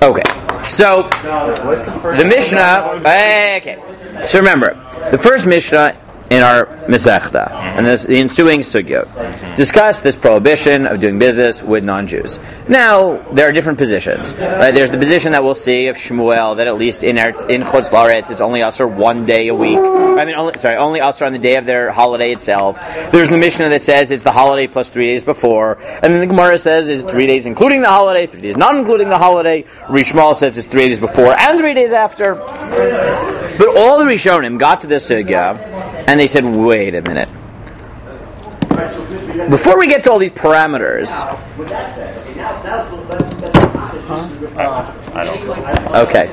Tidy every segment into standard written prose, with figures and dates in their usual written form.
Okay, so the Mishnah. Okay, so remember the first Mishnah in our Masechta and the ensuing Sugyot discuss this prohibition of doing business with non-Jews. Now there are different positions. Right? There's the position that we'll see of Shmuel that at least in Chutz La'aretz it's only Asur one day a week. Only Asur on the day of their holiday itself. There's the Mishnah that says it's the holiday plus 3 days before, and then the Gemara says it's 3 days including the holiday, 3 days not including the holiday. Rishmal says it's 3 days before and 3 days after. But all the Rishonim got to this sugya, and they said, wait a minute. Before we get to all these parameters... I don't know. Okay.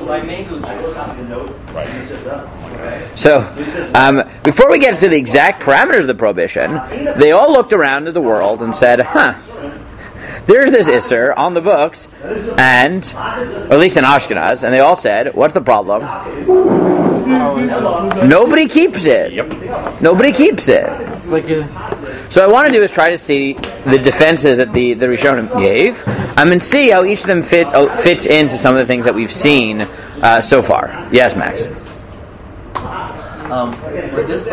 So, before we get to the exact parameters of the prohibition, they all looked around at the world and said, there's this Isser on the books, or at least in Ashkenaz, and they all said, what's the problem? Nobody keeps it. Yep. Nobody keeps it. So what I want to do is try to see the defenses that the Rishonim gave, and see how each of them fits into some of the things that we've seen so far. Yes, Max? With this,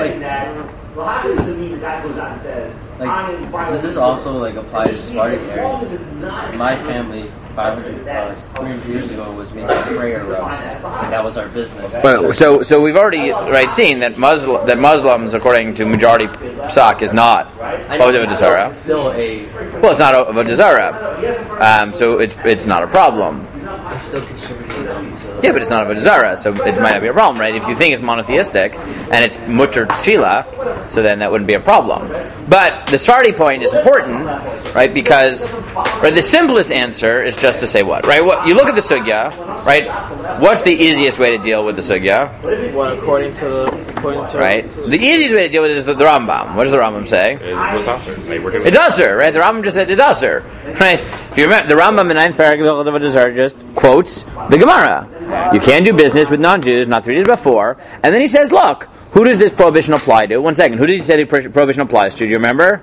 does this also apply to Sephardic areas? My family 300 years ago was making prayer robes, and that was our business. Well, so we've already seen that Muslims, according to majority psak, is not Avodah Zarah. It's still it's not Avodah Zarah, so it's not a problem. They're still contributing them to... Yeah, but it's not Avodah Zarah, so it might not be a problem, right? If you think it's monotheistic and it's mutter tefillah, so then that wouldn't be a problem. But the Sephardi point is important, right? Because the simplest answer is just to say what, right? You look at the sugya, right? What's the easiest way to deal with the sugya? Well, according to right? The easiest way to deal with it is the Rambam. What does the Rambam say? It was Asur. It's Asur, right? The Rambam just says it's Asur, right? If you remember, the Rambam in 9th paragraph of the Zohar just quotes the Gemara. You can't do business with non-Jews, not 3 days before. And then he says, look, who does this prohibition apply to? 1 second. Who does he say the prohibition applies to? Do you remember?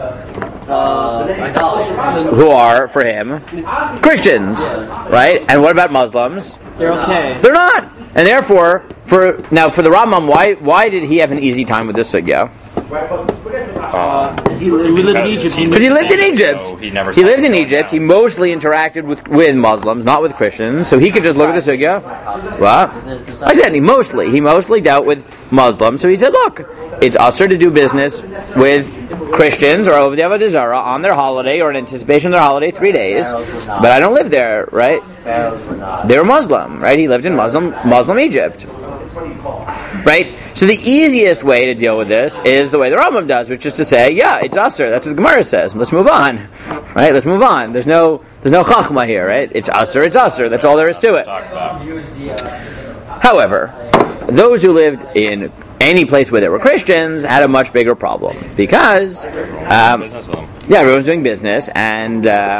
Who are, for him, Christians, right? And what about Muslims? They're okay. They're not. And therefore, for the Rambam, why did he have an easy time with this sugya? Because he lived in Egypt. Because he lived in Egypt. So he lived in Egypt. He mostly interacted with Muslims, not with Christians. So he could just look at the sugya. What? I said he mostly dealt with Muslims. So he said, look, it's usher to do business with Christians or over the Avodah Zarah on their holiday or in anticipation of their holiday 3 days. But I don't live there, right? They were Muslim, right? He lived in Muslim Egypt. Right? So the easiest way to deal with this is the way the Rambam does, which is to say, yeah, it's Asur. That's what the Gemara says. Let's move on. Right? Let's move on. There's no chachma here, right? It's Asur. That's all there is to it. However, those who lived in any place where there were Christians had a much bigger problem because everyone's doing business and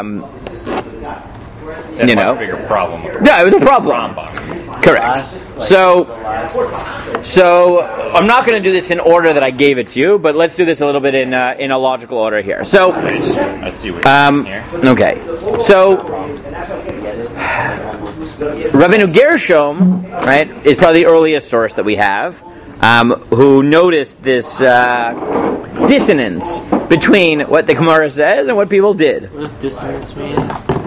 bigger problem. Yeah, it was a problem. Correct. So I'm not going to do this in order that I gave it to you, but let's do this a little bit in a logical order here. So, I see what you're doing here. Okay. So, Rabbeinu Gershom, right, is probably the earliest source that we have, who noticed this dissonance between what the Gemara says and what people did. What does dissonance mean?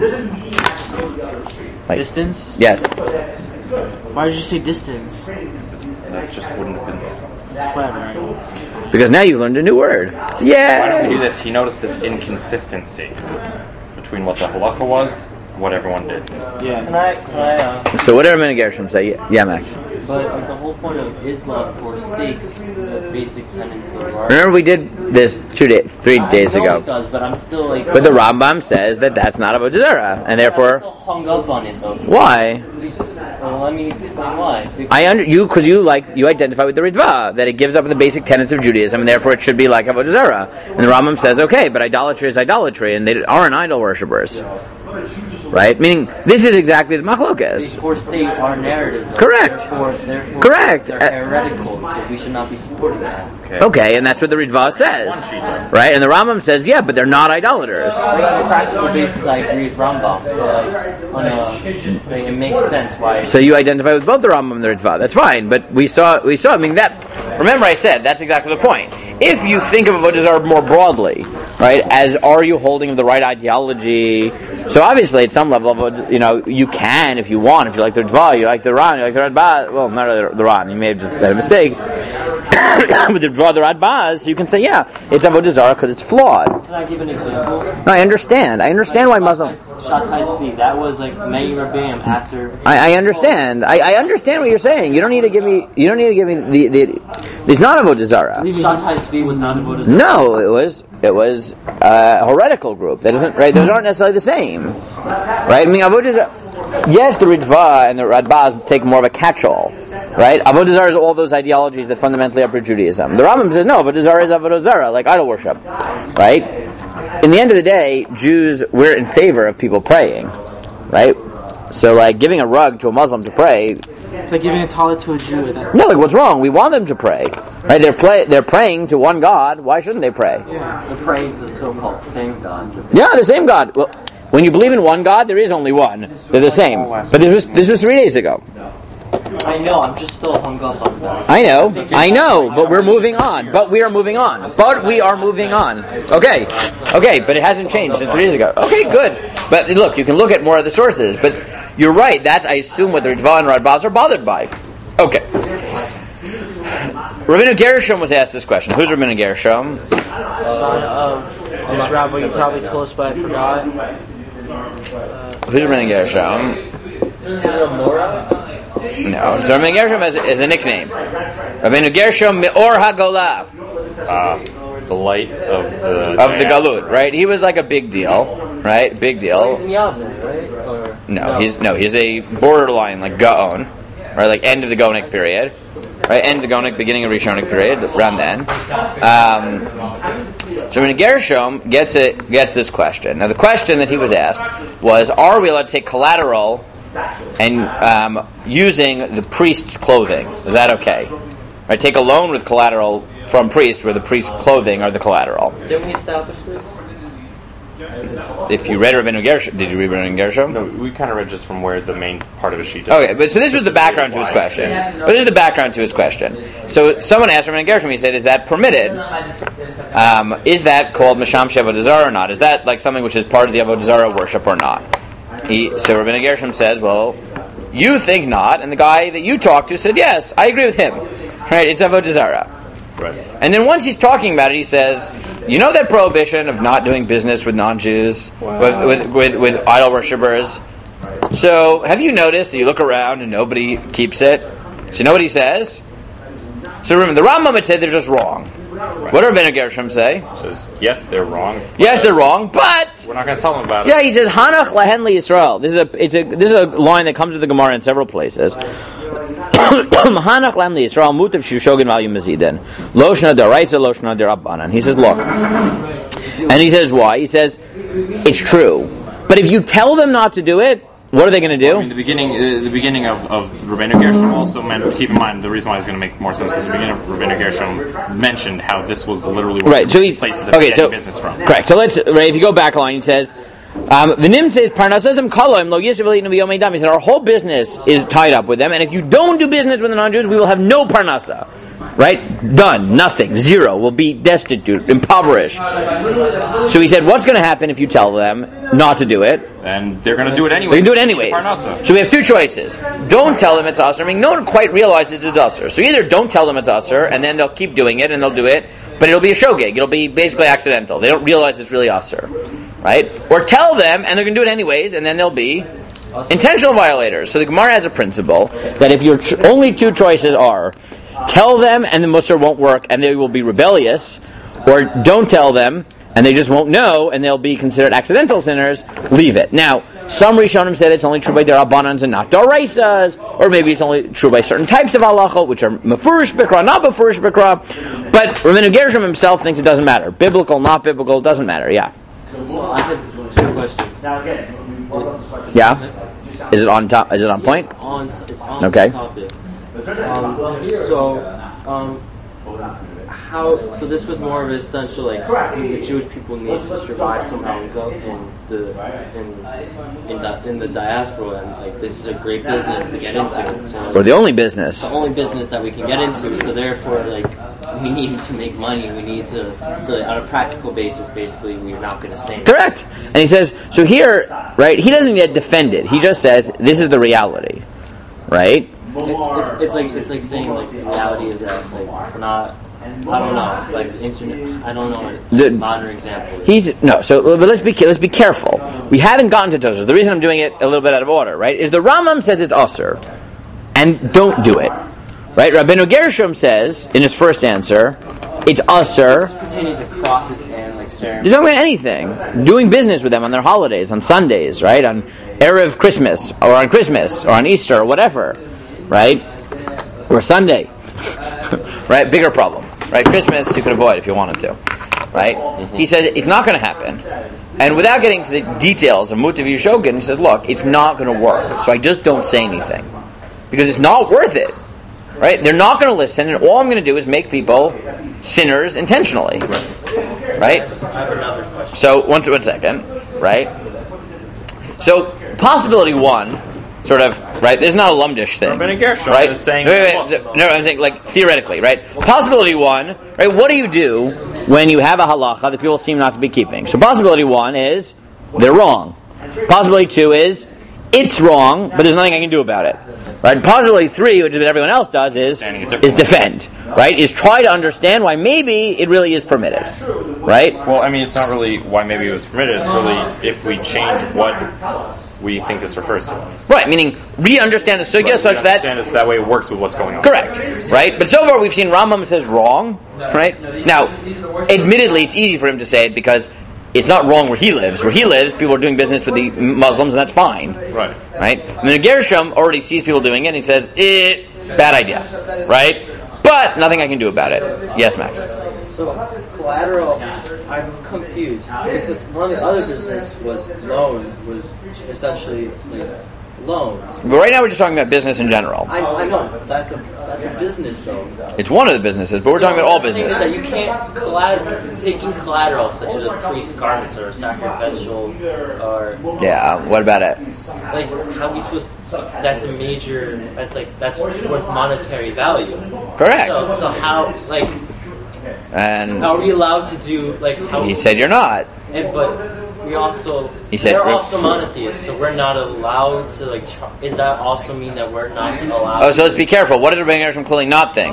Distance? Yes. Why did you say distance? That just wouldn't have been there. Whatever. Because now you've learned a new word. Yeah. Why don't we do this? He noticed this inconsistency between what the halacha was and what everyone did. Yeah. So what did Rabbeinu Gershom say? Yeah, Max. But the whole point of Islam forsakes the basic tenets of our... Remember we did this 3 days I know ago. it does, but I'm still But the Rambam says that that's not Avodah Zarah, and therefore... I'm still hung up on it though. Why? Well, let me explain why. Because you identify with the Ritva, that it gives up the basic tenets of Judaism, and therefore it should be like Avodah Zarah. And the Rambam says, okay, but idolatry is idolatry, and they aren't idol worshippers. right? Meaning, this is exactly the machlokes. They forsake our narrative. Though. Correct. Therefore, Correct. They're heretical, so we should not be supporting that. Okay, and that's what the Ritva says, right? And the Rambam says, yeah, but they're not idolaters. On a practical basis, I agree with Rambam. It makes sense why. So you identify with both the Rambam and the Ritva. That's fine, but we saw. I mean, that. Remember, I said that's exactly the point. If you think of Avodah Zarah more broadly, right, as are you holding the right ideology? So obviously, at some level, you can, if you want, if you like the Ritva, you like the Ran, you like the Radbaz. Well, not the Ran. You may have just made a mistake. With the Ritva, the Radbaz, you can say, yeah, it's Avodah Zarah because it's flawed. Can I give an example? No, I understand why Muslims. Shatai Tzvi, that was like Meir Rabbeim after. I understand. I understand what you're saying. You don't need to give me. The. It's not Avodah Zarah. Shatai Tzvi was not Avodah Zarah. No, it was a heretical group. That isn't right. Those aren't necessarily the same, right? I mean, Avodah Zarah. Yes, the Ritva and the Radbaz take more of a catch-all, right? Avodah Zarah is all those ideologies that fundamentally uproot Judaism. The Rambam says no, Avodah Zarah is Avodah Zarah, like idol worship, right? In the end of the day, Jews, we're in favor of people praying, right? So, like, giving a rug to a Muslim to pray... It's like giving a tallit to a Jew. No, like, what's wrong? We want them to pray, right? They're praying to one God. Why shouldn't they pray? Yeah, they're praying to the so-called same God. Yeah, the same God. Well, when you believe in one God, there is only one. They're the same. But this was 3 days ago. I know, I'm just still hung up on that. I know, but we're moving on. Okay, but it hasn't changed since 3 days ago. Okay, good. But look, you can look at more of the sources. But you're right, that's, I assume, what the Ritva and Radbaz are bothered by. Okay. Rabbeinu Gershom was asked this question. Who's Rabbeinu Gershom? Son of this rabbi you probably told us, but I forgot. Who's Rabbeinu Gershom? Is it a Mora? No, so Rabbeinu Gershom is a nickname. Rabbeinu Gershom Me'or HaGolah. The light of the Galut, right? He was like a big deal, right? Big deal. He's in Yavne, right? He's a borderline, like Gaon, right? Like end of the Gaonic period, right? End of the Gaonic, beginning of Rishonik period, around then. So when Gershom gets this question. Now the question that he was asked was, are we allowed to take collateral and using the priest's clothing? Is that okay? Right, take a loan with collateral from priest, where the priest's clothing are the collateral. Didn't we establish this? If you read Rabbeinu Gershom, did you read Rabbeinu Gershom? No, we kind of read just from where the main part of his sheet is. Okay, but so this was the background to his question. So someone asked Rabbeinu Gershom, he said, is that permitted? Is that called Masham Avodah Zarah or not? Is that like something which is part of the Avodah Zarah worship or not? So Rabbeinu Gershom says, well, you think not, and the guy that you talked to said, yes, I agree with him. Right, it's Avodah Zarah. Right. And then once he's talking about it, he says, you know that prohibition of not doing business with non-Jews, with idol worshippers? So have you noticed that you look around and nobody keeps it? So you know what he says? So remember, the Rambam had said they're just wrong. What did Rabbeinu Gershom say? He says, yes, they're wrong. Yes, they're wrong, but we're not going to tell them about it. Yeah, he says, Hanach lahen li Yisrael. This is a line that comes with the Gemara in several places. Hanach lahen li Yisrael mutav shushogin vayu mazidin. Loshna daraisa, loshna derabbanan. He says, look. And he says, why? He says, it's true. But if you tell them not to do it, what are they going to do? I mean, the beginning of Rabbeinu Gershom also meant, keep in mind, the reason why it's going to make more sense, because the beginning of Rabbeinu Gershom mentioned how this was literally one of the places that he's getting business from. Correct. So if you go back a line, he says, the Nim says, Parnasasam kaloim lo yisrael v'yom edam. He said, our whole business is tied up with them, and if you don't do business with the non-Jews, we will have no parnasa. Right? Done. Nothing. Zero. We'll be destitute, impoverished. So he said, what's going to happen if you tell them not to do it? And they're going to do it anyway. They can do it anyways. So we have two choices. Don't tell them it's usher. I mean, no one quite realizes it's usher. So either don't tell them it's usher, and then they'll keep doing it, and they'll do it, but it'll be a shogeg. It'll be basically accidental. They don't realize it's really usher. Right? Or tell them, and they're going to do it anyways, and then they'll be intentional violators. So the Gemara has a principle that if your only two choices are tell them and the Musar won't work and they will be rebellious, or don't tell them and they just won't know and they'll be considered accidental sinners, leave it. Now, some Rishonim say that it's only true by Derabbanans and not Doraisas, or maybe it's only true by certain types of halacha, which are Mefurish Bikra, not Mefurish Bikra, but Rabbeinu Gershom himself thinks it doesn't matter. Biblical, not biblical, doesn't matter, yeah. So I have two questions. Now again, Yeah. Is it on top? Is it on point? It's on okay. topic. So this was more of an essential, like the Jewish people need to survive somehow and go in the diaspora, and like this is a great business to get into. So or the only business. The only business that we can get into. So therefore, like we need to make money. We need to. So on a practical basis, basically, we're not going to say. Correct. And he says so here, right? He doesn't yet defend it. He just says this is the reality, right? It's like saying like the reality is that like we're not. I don't know, like internet. I don't know what modern example is. But let's be careful. We haven't gotten to Tosfos. The reason I'm doing it a little bit out of order, right, is the Rambam says it's usher, and don't do it, right? Rabbeinu Gershom says in his first answer, it's usher. This is pertaining to crosses and like ceremonies. He's talking about anything, doing business with them on their holidays, on Sundays, right, on Erev Christmas, or on Christmas, or on Easter, or whatever, right, or Sunday, right? Bigger problem. Right, Christmas you could avoid if you wanted to. Right? Mm-hmm. He says it's not going to happen. And without getting to the details of Mutav Yeshogin, he says, look, it's not going to work. So I just don't say anything. Because it's not worth it. Right? They're not going to listen, and all I'm going to do is make people sinners intentionally. Right? I have another question. So, one second. Right? So, possibility one, sort of, right? There's not a lumdish thing, right? Is saying no, I'm saying like theoretically, right? Possibility one, right? What do you do when you have a halacha that people seem not to be keeping? So possibility one is they're wrong. Possibility two is it's wrong, but there's nothing I can do about it, right? Possibility three, which is what everyone else does, is defend, right? Is try to understand why maybe it really is permitted, right? Well, I mean, it's not really why maybe it was permitted. It's really if we change what we think this refers to. Right, meaning re-understand the sugya such that... that way it works with what's going on. Correct, right? But so far we've seen Rambam says wrong, right? Now, admittedly, it's easy for him to say it because it's not wrong where he lives. Where he lives, people are doing business with the Muslims, and that's fine. Right. Right? And then Gershom already sees people doing it, and he says, bad idea. Right? But nothing I can do about it. Yes, Max? So, collateral, I'm confused because one of the other business was loans, was essentially like loans. But right now we're just talking about business in general. I know that's a business though. It's one of the businesses, but we're talking about all business. That you can't taking collateral such as a priest's garments or a sacrificial or yeah. What about it? Like how are we supposed? That's a major. That's worth monetary value. Correct. So how like. And are we allowed to do like how? He said you're not. But we also they're also monotheists, so we're not allowed to like. Does that also mean that we're not allowed? Oh, so let's be careful. What does Rabbeinu Gershom clearly not think?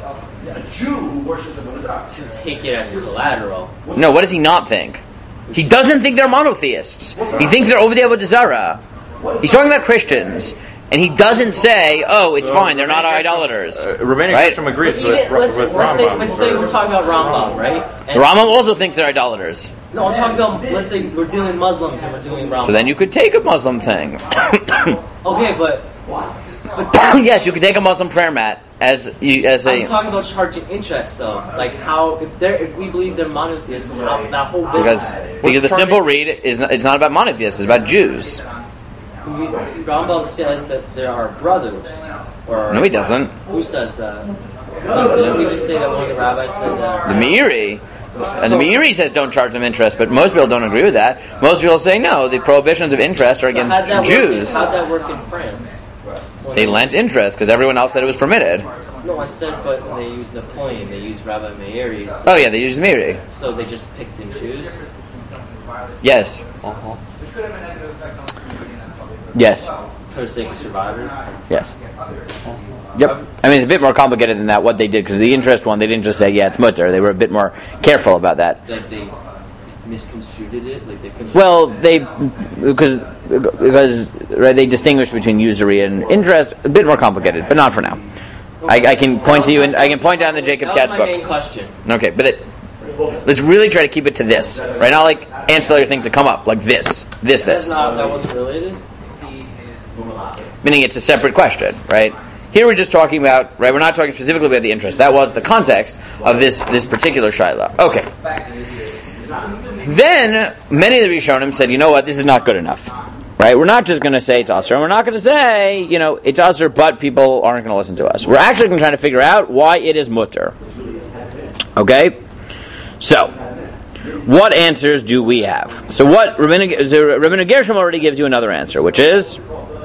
To take it as collateral. No, what does he not think? He doesn't think they're monotheists. He thinks they're over the Avodah Zarah. He's talking about Christians. And he doesn't say, "Oh, it's fine. They're not idolaters." Rabbeinu Gershom agrees with Rambam. Let's say we're talking about Rambam, right? And Rambam also thinks they're idolaters. No, I'm talking about. Let's say we're dealing with Muslims and we're doing Rambam. So then you could take a Muslim thing. Okay, but yes, you could take a Muslim prayer mat as a. I'm talking about charging interest, though. Like how if we believe they're monotheists, that whole business. Because the simple read is it's not about monotheists. It's about Jews. Rambam says that there are brothers. No, he doesn't. Who says that? Didn't we just say that one of the rabbis said that? The Meiri. And the Meiri says don't charge them interest, but most people don't agree with that. Most people say no, the prohibitions of interest are against Jews. How'd that work in France? They lent interest because everyone else said it was permitted. No, I said, but when they used Napoleon, they used Rabbi Meiri. Oh yeah, they used Meiri. So they just picked and choose? Yes. Uh-huh. Yes. For the sake of survivor? Yes. Yep. I mean, it's a bit more complicated than that, what they did, because the interest one, they didn't just say, yeah, it's mutter. They were a bit more careful about that. Like they misconstrued it? Like because right, they distinguish between usury and interest, a bit more complicated, but not for now. Okay. I can point to you, and I can point down the Jacob Katz book. That was my main question. Okay, but let's really try to keep it to this, right? Not like ancillary things that come up, like this. That wasn't related? Meaning it's a separate question, right? Here we're just talking about, right? We're not talking specifically about the interest. That was the context of this particular shaila. Okay. Then many of the Rishonim said, you know what? This is not good enough, Right? We're not just going to say it's usher, and we're not going to say, it's usher, but people aren't going to listen to us. We're actually going to try to figure out why it is mutter. Okay? So, what answers do we have? So what Rabbeinu Gershom already gives you another answer, which is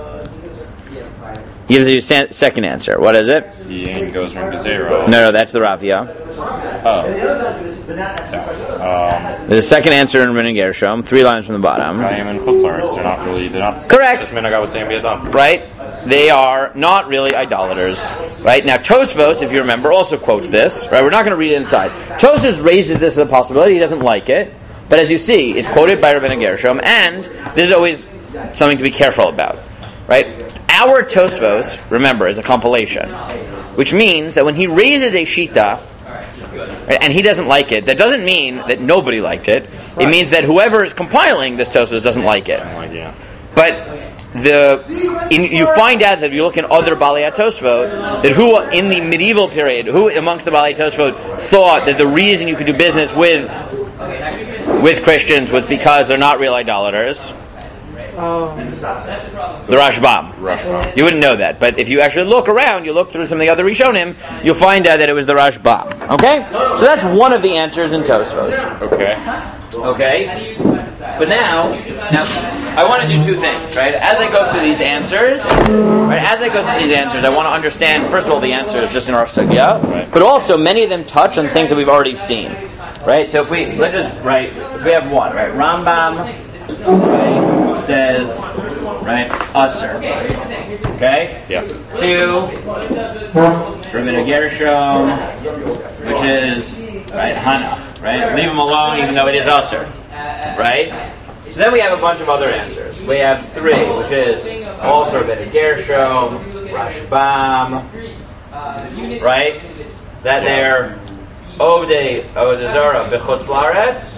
he gives you a second answer. What is it? He goes from zero. No, that's the Ravia. Oh. There's a second answer in Rabbeinu Gershom, 3 lines from the bottom. I am in Chutzlaretz. They're not the same. Correct. Just minhag was saying b'yadam. Right? They are not really idolaters. Right? Now Tosfos, if you remember, also quotes this. Right? We're not going to read it inside. Tosfos raises this as a possibility. He doesn't like it. But as you see, it's quoted by Rabbeinu Gershom, and this is always something to be careful about. Right? Our Tosfos, remember, is a compilation. Which means that when he raises a shita, and he doesn't like it, that doesn't mean that nobody liked it. Right. It means that whoever is compiling this Tosfos doesn't like it. But you find out that if you look in other Balei Tosfot, that who in the medieval period, who amongst the Balei Tosfot thought that the reason you could do business with Christians was because they're not real idolaters? The Rashbam. You wouldn't know that, but if you actually look around, you look through some of the other Rishonim, you'll find out that it was the Rashbam. Okay? So that's one of the answers in Tosfos. Okay? But now I want to do 2 things, right? As I go through these answers, I want to understand, first of all, the answers just in our sugya, but also many of them touch on things that we've already seen, right? So if we have one, right? Rambam, right, says, right, usher, okay? Yeah. 2, Rabbeinu Gershom, which is, right, Hanach, right? Leave him alone even though it is usher. Right? So then we have a bunch of other answers. We have 3, which is also Rabbeinu Gershom, Rashbam, right? That they're Ovdei Avodah B'chutz La'aretz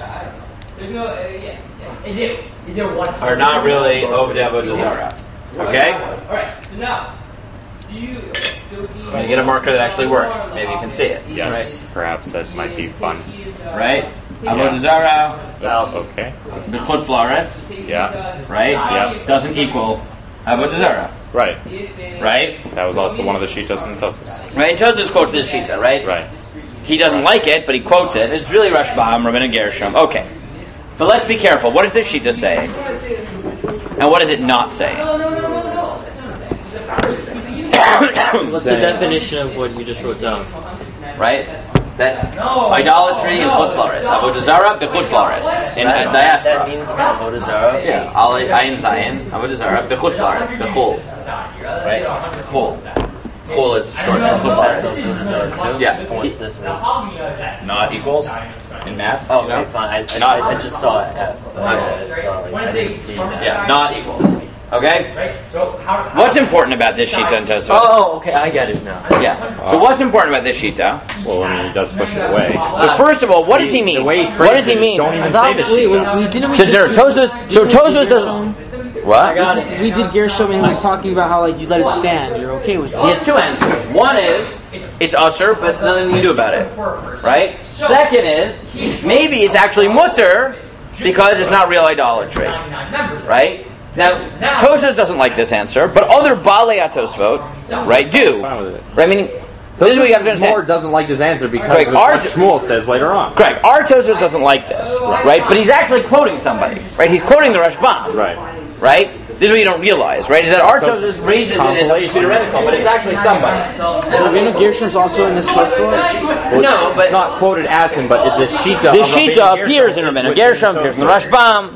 are not really Ovdei Avodah Zarah. Okay? Alright, so now, you get a marker that actually works. Maybe you can see it. Yes, right? Perhaps that might be fun. Right? Avodah Zarah, okay. B'chutz La'aretz, Yeah. right? Yeah. Doesn't equal Avodah Zarah. Right. Right? That was also one of the shitas in the Tosfos. Right? Tosfos quotes this shita, right? Right. He doesn't like it, but he quotes it. It's really Rashbam, Rabbeinu Gershom. Okay. So let's be careful. What is this shita saying? And what is it not saying? What's the definition of what you just wrote down? Right? That idolatry in Chutz La'aretz. Avodah Zarah b'Chutz La'aretz. In diaspora. That means Avodah Zarah? Yeah. Ayin Zayin. Avodah Zarah b'Chutz La'aretz. B'Chul. Right? Chul. Chul is short for Chutz La'aretz. Yeah. And what's this mean? Not equals in math? Oh, okay, fine. I just saw it. I didn't see that. Yeah, not equals. Okay? What's important about this shita in Tosfos? Oh, okay, I get it now. Yeah. So what's important about this shita? Well, I mean, he does push it away. So first of all, what does he mean? What does he mean? Don't even say the shita. So Tosfos doesn't... What? We did Gershom and he was talking about how you let it stand. You're okay with it. He has 2 answers. One is, it's usher, but nothing you can do about it. Right? Second is, maybe it's actually mutter because it's not real idolatry. Right? Now, Tosfos doesn't like this answer, but other Balei Tosfot, right, do. Right? Meaning, this is what you have to understand. Moore doesn't like this answer because of what Shmuel says later on. Correct. Our Tosfos doesn't like this, right? But he's actually quoting somebody, right? He's quoting the Rashbam, right? This is what you don't realize, right? Is that our Tosfos raises it as theoretical, but it's actually somebody. So Rabbeinu Gershom's also in this Tosfot? No, but it's not quoted as him, but the shita. The shita appears in Rabbeinu Gershom, appears in the Rashbam.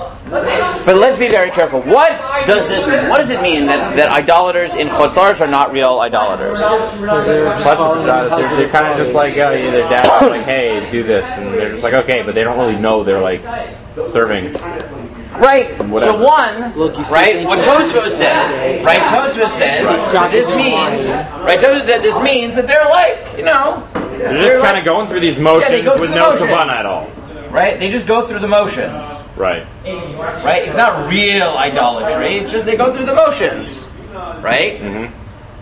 But let's be very careful. What does this mean? What does it mean that idolaters in Chutz La'aretz are not real idolaters? Because they're kind of just like, their dad's like, hey, do this. And they're just like, okay, but they don't really know they're like serving. Right. So one, right, what Tosfos says, right, Tosfos says this means that they're like, they're just kind of going through these motions with no kavanah at all. Right? They just go through the motions. Right. Right? It's not real idolatry. It's just they go through the motions. Right? Mm-hmm.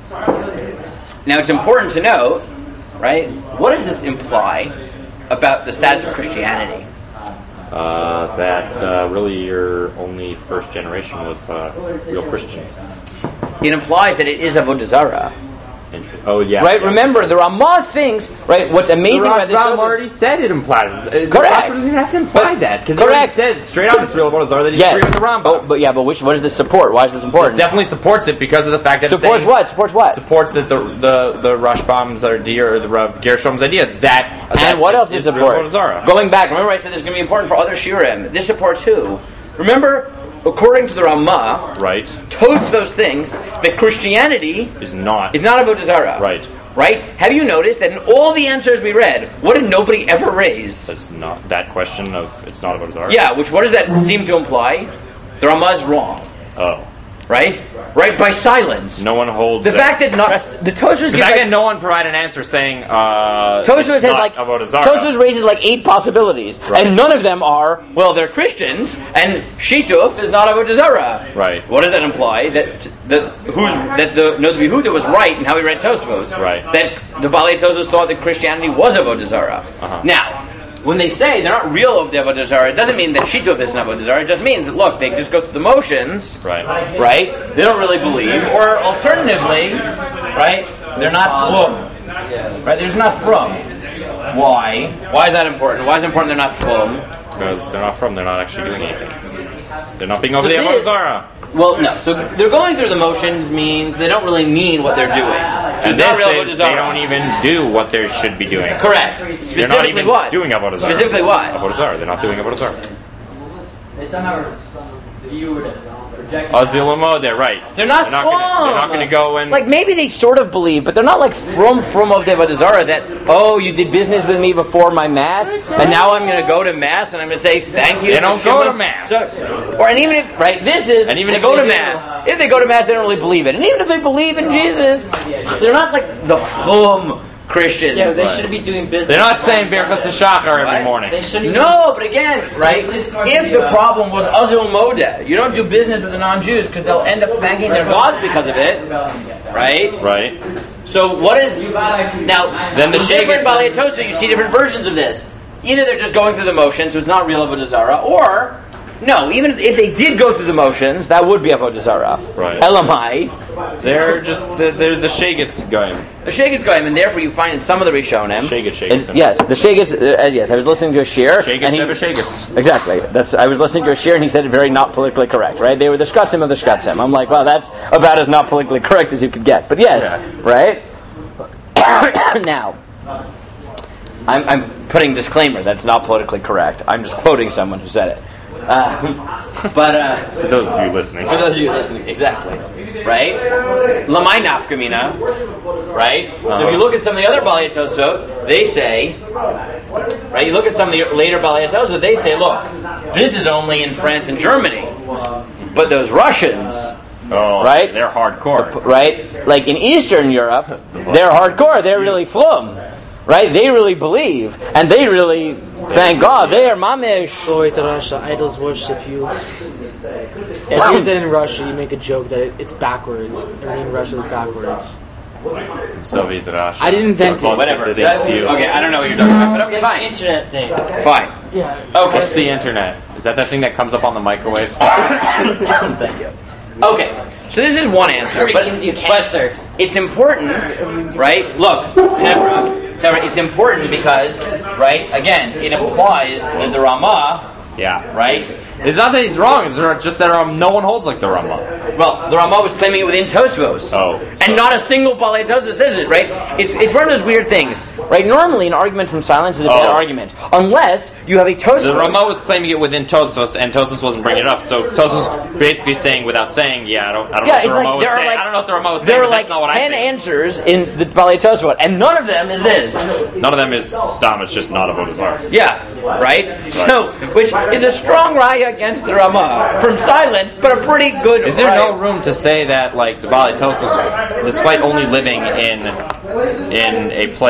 Now it's important to note, right? What does this imply about the status of Christianity? that really your only first generation was real Christians. It implies that it is Avodah Zarah. Oh yeah. Right. Yeah. Remember, the Ramah thinks. Right. What's amazing about this? Rambam already said it implies. Correct. The doesn't even have to imply that because he already said straight out it's real Avodah Zarah that he agrees with the Rambam. But what does this support? Why is this important? This definitely supports it because of the fact that supports what? Supports what? Supports that the Rashbam's idea or the Rav Gershom's idea that. And what else does it support? Avodah Zarah. Going back, remember I said this is going to be important for other shiurim. This supports who? Remember. According to the Ramah, right, Tosfos thinks that Christianity is not Avodah Zarah. Right? Have you noticed that in all the answers we read, what did nobody ever raise? That's not that question of it's not Avodah Zarah. Yeah, what does that seem to imply? The Ramah is wrong. Oh. Right? Right, by silence. No one holds the fact that no one provided an answer saying Tosfos has Tosfos raises 8 possibilities, and none of them are they're Christians, and Shituf is not Avodah Zarah. Right. What does that imply? That the Yehuda was right in how he read Tosfos. Right. That the Balei Tosfos thought that Christianity was Avodah Zarah. Uh-huh. Now, when they say they're not real of the Avodah Zarah, it doesn't mean that Shituf is not Avodah Zarah. It just means that, look, they just go through the motions. Right? They don't really believe. Or alternatively, right, they're not flum. Right? They're just not from. Why? Why is that important? Why is it important they're not from? Because they're not from. They're not actually doing anything. They're not being over the Avodah Zarah. Well, no. So they're going through the motions means they don't really mean what they're doing. And this is they don't even do what they should be doing. Correct. Specifically they're not even doing Avodah Zarah. Specifically what? Avodah Zarah. They're not doing Avodah Zarah. They somehow viewed Azilamo, they're right. They're not going to go and maybe they sort of believe, but they're not from of the Avodah Zarah that you did business with me before my mass, and now I'm going to go to mass and I'm going to say thank you. They don't go to mass. And even if they go to mass, if they go to mass, they don't really believe it. And even if they believe in Jesus, they're not the from Christians. Yeah, they shouldn't be doing business. They're not saying Birchas HaShachar every morning. They shouldn't. No, but again, right? If the problem was Azul Modeh, you don't do business with the non-Jews because they'll end up thanking their gods because of it, right? Right. So what is now? Then the different Balei Tosfos, you see different versions of this. Either they're just going through the motions, so it's not real Avodah Zarah, or no, even if they did go through the motions, that would be Avodah Zarah. Right. Elamai. They're the Shegetz Goyim. The Shegetz Goyim, and therefore you find in some of the Rishonim. Shegetz. Yes, the Shegetz. Yes, I was listening to a shir. Shegetz. Exactly. I was listening to a shir, and he said it very not politically correct. Right? They were the Shkatzim of the Shkatzim. I'm like, wow, that's about as not politically correct as you could get. But yes, right. Now, I'm putting disclaimer that's not politically correct. I'm just quoting someone who said it. But for those of you listening, exactly, right? Lamai nafkamina, right? So if you look at some of the other Balei Tosfos, they say, right? You look at some of the later Balei Tosfos, they say, look, this is only in France and Germany, but those Russians, right? They're hardcore, right? Like in Eastern Europe, they're hardcore. They're really flum. Right? They really believe. And they really, thank God, they are mamish. Sorry to Russia, idols worship you. If you say in Russia, you make a joke that it's backwards. Everything in Russia is backwards. Soviet Russia. I didn't invent it. Whatever. Okay, I don't know what you're talking about. But okay, fine. Internet thing. Fine. Yeah. Okay. What's the internet? Is that thing that comes up on the microwave? Thank you. Okay. So this is one answer. But it gives you cancer. It's important, right? Look, Deborah, it's important because, right, again, it implies that the Ramah, right? It's not that he's wrong, it's just that no one holds like the Ramah. Well, the Ramah was claiming it within Tosfos. And not a single Balei Tosfos says it, right? It's one of those weird things, right? Normally, an argument from silence is a bad argument, unless you have a Tosfos. The Ramah was claiming it within Tosfos, and Tosfos wasn't bringing it up. So Tosfos was basally saying, without saying, I don't know what the Ramah was saying. I don't know what the Ramah was saying, there are that's not what I think. 10 answers in the Balei Tosfos, and none of them is this. None of them is Stam, it's just not Avodah Zarah. Yeah, right? So, which is a strong raya against the Ramah. From silence, but a pretty good. Is there no room to say that, like, the Balei Tosfos, despite only living in a place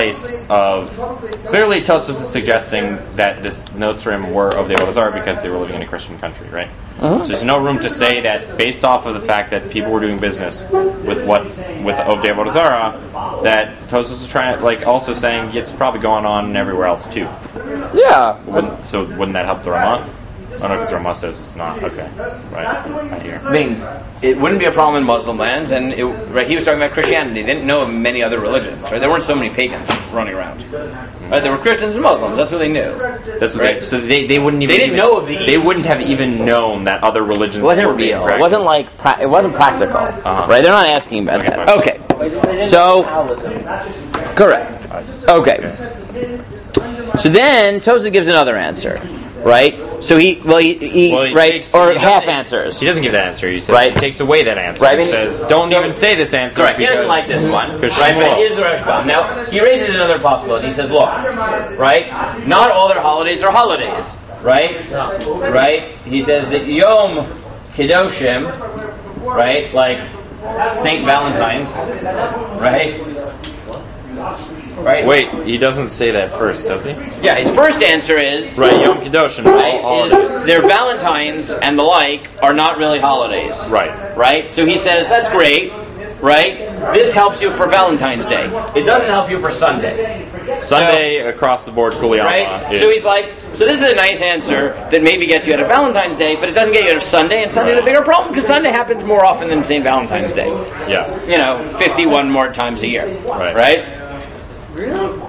of clearly Tosfos is suggesting that this Notzrim were of the Avodah Zarah because they were living in a Christian country, right? So there's no room to say that based off of the fact that people were doing business with Ovdei Avodah Zarah, that Tosfos was trying to also saying it's probably going on everywhere else too. Yeah. Wouldn't that help the Ramah? Oh no, because Ramah says it's not. Okay, right here. I mean, it wouldn't be a problem in Muslim lands, and he was talking about Christianity. They didn't know of many other religions, right? There weren't so many pagans running around. Right? There were Christians and Muslims. That's what they knew. That's right. So they wouldn't even. They didn't know of these. They wouldn't have even known that other religions. It wasn't real. It wasn't it wasn't practical. Right? They're not asking about that. Okay. So, correct. Okay. So then Tosfos gives another answer. Right? So he half answers. He doesn't give that answer. He says he takes away that answer. Right? He says, don't even say this answer. Correct. He doesn't like this one. Right? But here's the Rashbam. Now, he raises another possibility. He says, look, right? Not all their holidays are holidays. Right? Right? He says that Yom Kedoshim, right? Like St. Valentine's, right? Right? Wait, he doesn't say that first, does he? Yeah, his first answer is Yom Kedoshim. Right? Their Valentines and the like are not really holidays. Right? So he says that's great. Right? This helps you for Valentine's Day. It doesn't help you for Sunday. Across the board, Kuliyama. Right? So he's like, so this is a nice answer that maybe gets you out of Valentine's Day, but it doesn't get you out of Sunday, and Sunday's a bigger problem because Sunday happens more often than St. Valentine's Day. Yeah. 51 more times a year. Right? Really?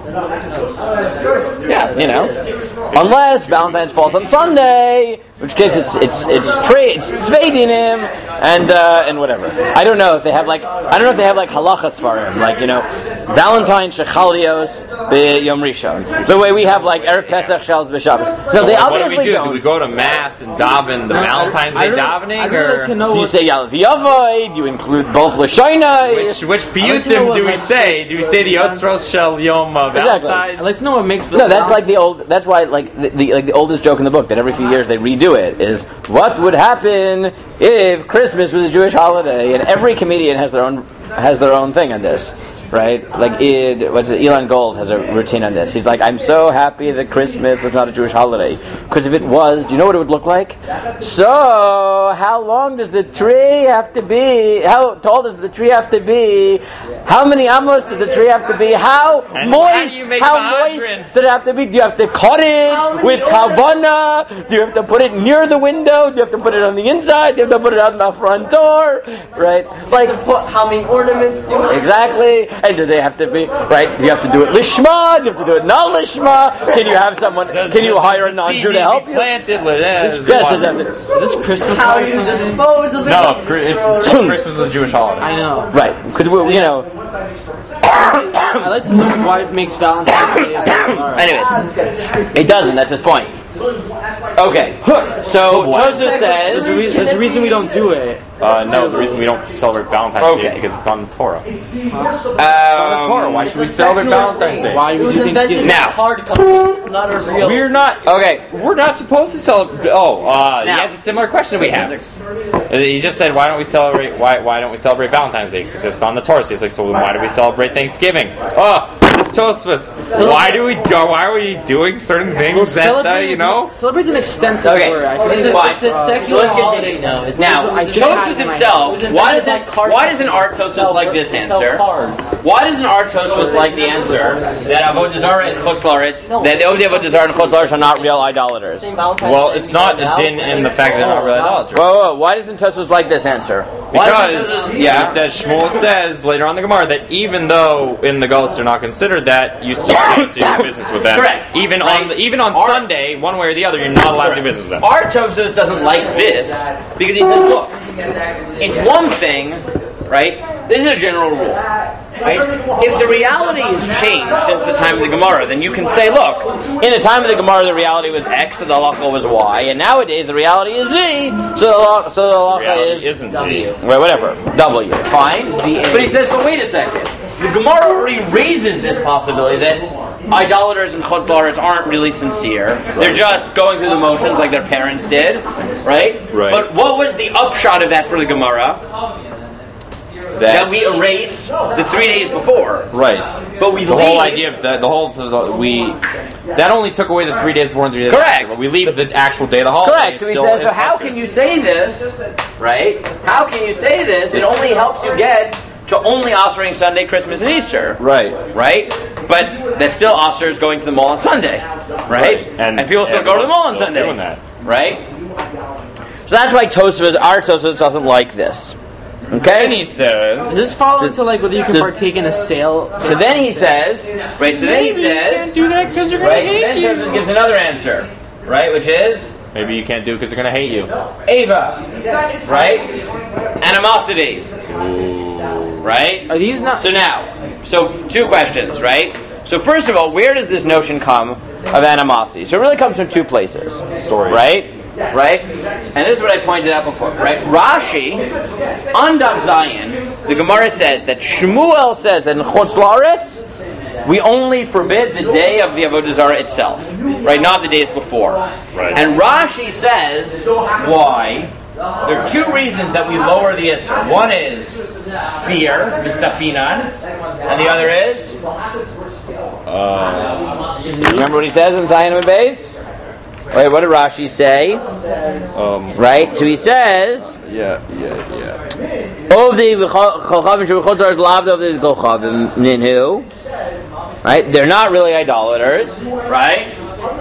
Yeah, unless Valentine's falls on Sunday, in which case it's Tzveidinim and whatever. I don't know if they have halachas for him, Valentine shechalios b'yom rishon. The way we have Erev Pesach shals b'Shabbos. So they obviously what do we do? don't. Do we go to mass and daven the Valentine's Day davening, or do you say Yalav Yavoy? Do you include both l'shoinai? Which piyutim do we say? Do we say the Yotzros shel Yom Valentine's? I'd like to know what makes. No, that's like the old. That's why the oldest joke in the book that every few years they redo it is what would happen if Christmas was a Jewish holiday, and every comedian has their own thing on this. Right? Elon Gold has a routine on this. He's like, I'm so happy that Christmas is not a Jewish holiday. Because if it was, do you know what it would look like? So, how long does the tree have to be? How tall does the tree have to be? How many amos does the tree have to be? How moist does it have to be? Do you have to cut it with kavana? Do you have to put it near the window? Do you have to put it on the inside? Do you have to put it out the front door? Right? How many ornaments do you exactly. And do they have to be right? Do you have to do it lishma? Do you have to do it not lishma? Can you have someone? Can you hire a non-Jew to help you? Is this Christmas? How you dispose of it? No, Christmas is a Jewish holiday. I know. Right? Because I like to know why it makes Valentine's Day. Anyways, it doesn't. That's his point. Okay, so Tosfos says there's a reason we don't do it. No, the reason we don't celebrate Valentine's Day is because it's on the Torah. It's on the Torah. Why should we celebrate Valentine's Day? Why would you think now? It's not a real. We're not. Okay, we're not supposed to celebrate. He has a similar question we have. He just said, "Why don't we celebrate? Why don't we celebrate Valentine's Day?" Because it's on the Torah. So he's like, "So why do we celebrate Thanksgiving?" It's Tosfos. Why are we doing certain things Celebrate an extensive word. I think it's a secular holiday now. Tosfos himself. Why does an art Tosfos like this answer? Why does an art Tosfos like the answer that Avodah Zarah and Chutz La'aretz, that the Avodah Zarah and Chutz La'aretz are not real idolaters? Well, it's not a din in the fact that they're not real idolaters. Whoa! Why doesn't Tosfos like this answer? Because he says Shmuel says later on in the Gemara that even though in the Golus they're not considered that, you still can't do business with them. Correct. Even on Sunday, one way or the other, you're not allowed to do business with them. Our Tosfos doesn't like this because he says, look, it's one thing, right? This is a general rule. Right? If the reality has changed since the time of the Gemara, then you can say, look, in the time of the Gemara the reality was X, so the halacha was Y, and nowadays the reality is Z, so the halacha isn't Z. Well, whatever, W. Fine. Z. But he says, but wait a second. The Gemara already raises this possibility that idolaters and Chutz La'aretz aren't really sincere. They're just going through the motions like their parents did, right? Right. But what was the upshot of that for the Gemara? that we erase the 3 days before. Right. But we The leave... whole idea of that only took away the 3 days before and 3 days Correct. after. But we leave the actual day of the holiday. Correct. So he says, so how can you say this, right? How can you say this? It only helps you get to only offering Sunday, Christmas, and Easter. Right. Right? But that still offers going to the mall on Sunday. Right? And people still go to the mall on Sunday. Doing that. Right? So that's why our Tosfos doesn't like this. Okay? And he says... Does this fall into like whether you can partake in a sale? So then he says... Right, so then he says... You can't do that because you're going to hate you. So then Tosfos gives another answer. Right? Which is... Maybe you can't do it because they're going to hate you. Ava. Right? Animosity. Right? Are these not... So two questions, right? So first of all, where does this notion come of animosity? So it really comes from two places. Story. Right? And this is what I pointed out before, right? Rashi, on Daf Zion, the Gemara says that Shmuel says that in Chutz La'aretz, we only forbid the day of the Avodah Zarah itself, right? Not the days before. Right. And Rashi says why. There are two reasons that we lower the Isser. One is fear, mistafinan, and the other is... remember what he says in Zion and Beis? Wait, what did Rashi say? Right? So he says... Yeah. Right? They're not really idolaters. Right?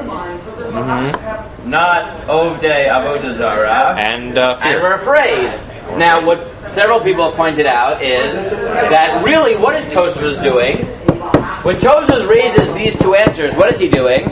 Not Ovdei Avodah Zarah. And And we're afraid. Now, what several people have pointed out is that really, what is Tosfos doing? When Tosfos raises these two answers, what is he doing?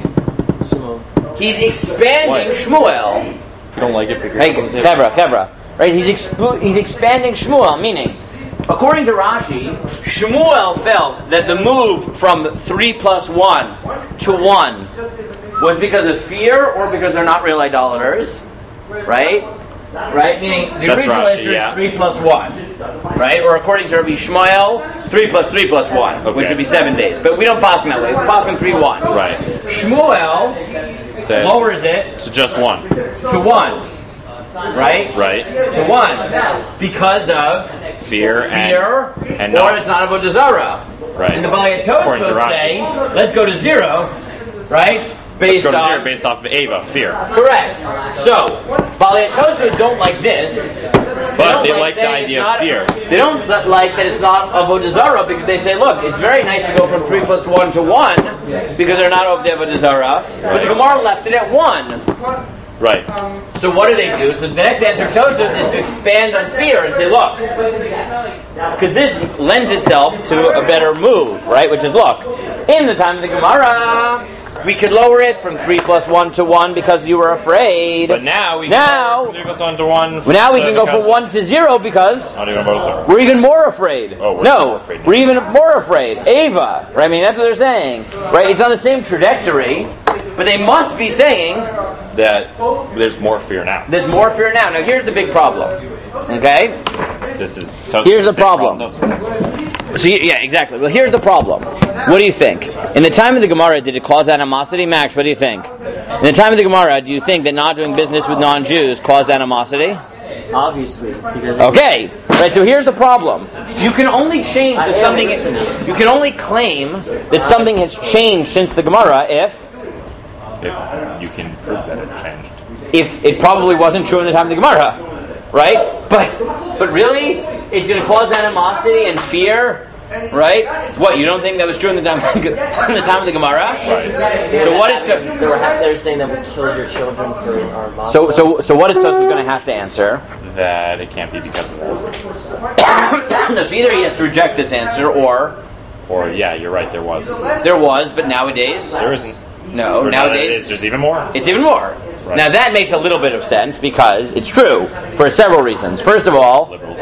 He's expanding Shmuel. If you don't like it, pick your Hey, Chevra. Right? He's expanding Shmuel, meaning, according to Rashi, Shmuel felt that the move from 3 plus 1 to 1 was because of fear or because they're not real idolaters. Right? Meaning, the That's original Rashi, answer yeah. is 3 plus 1. Right? Or according to Rabbi Shmuel, 3 plus 3 plus 1, which would be 7 days. But we don't pass that way. We pass 3-1. Right. Shmuel Says lowers it to just one. to 1. Right? To 1. Because of Fear and or it's not Avodah Zarah. Right. And the Balei According to Tosfos Rashi. say, let's go to 0, right? Let's go to 0 based off of Ava, fear. Correct. So, Balei Tosfos don't like this. But they like the idea of fear. They don't like that it's not Avodah Zarah because they say, look, it's very nice to go from 3 plus 1 to 1 because they're not Avodah Zarah. But the Gemara left it at 1. Right. So what do? So the next answer of Tosfos is to expand on fear and say, look, because this lends itself to a better move, right? Which is, look, in the time of the Gemara, we could lower it from 3 plus 1 to 1 because you were afraid. But now we can go from 3 plus 1 to 1. Now we can go from 1 to 0 because we're even more afraid. We're even more afraid. Ava, right? I mean, that's what they're saying, right? It's on the same trajectory, but they must be saying that there's more fear now. There's more fear now. Now, here's the big problem. Okay? Here's the problem. So, yeah, exactly. Well, here's the problem. What do you think? In the time of the Gemara, did it cause animosity? Max, what do you think? In the time of the Gemara, do you think that not doing business with non-Jews caused animosity? Obviously. Okay. Right, so here's the problem. You can only change that something... You can only claim that something has changed since the Gemara if you can prove that it changed. If it probably wasn't true in the time of the Gemara. Right? But really? It's going to cause animosity and fear? Right? What, you don't think that was true in the time of the Gemara? Right. So what is... They're saying that we killed your children for our mom. So what is Tosfos going to have to answer? That it can't be because of that. So either he has to reject this answer or... Or, yeah, you're right, there was. There was, but nowadays... There isn't. No, nowadays... There's even more. It's even more. Right. Now that makes a little bit of sense because it's true for several reasons. First of all... Liberals.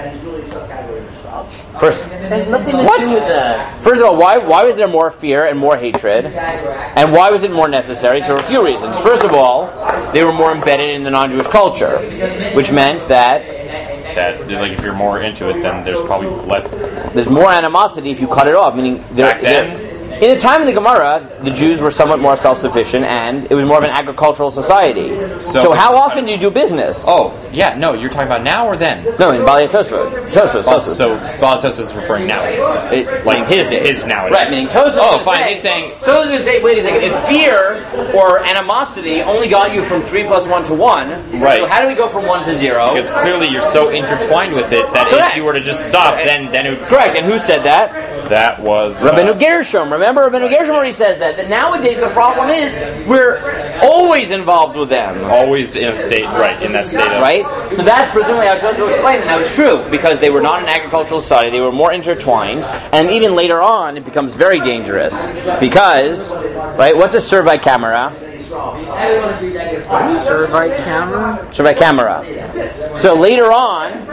There's nothing to do with that. First of all, why was there more fear and more hatred? And why was it more necessary? So there were a few reasons. First of all, they were more embedded in the non-Jewish culture, which meant that if you're more into it, then there's probably less. There's more animosity if you cut it off. Meaning, Back then, In the time of the Gemara, the Jews were somewhat more self-sufficient, and it was more of an agricultural society. So how often do you do business? Oh, yeah, no, you're talking about now or then? No, in Baalei Tosfos. So Baalei Tosfos is referring now. Like his nowadays. Right, meaning Tosfos. Oh, fine, he's saying... So I was going to say, wait a second, if fear or animosity only got you from 3 plus 1 to 1, right. So how do we go from 1 to 0? Because clearly you're so intertwined with it that Correct. if you were to just stop, then it would... Correct, and who said that? That was... Rabbeinu Gershom. Remember, Rabbeinu Gershom already says that nowadays the problem is we're always involved with them. Always in a state, right, in that state of... Right? So that's presumably how Tosfos explained it. Now it's true, because they were not an agricultural society, they were more intertwined, and even later on it becomes very dangerous. Because, right, what's a servite camera? Servite camera? Servite camera. So later on,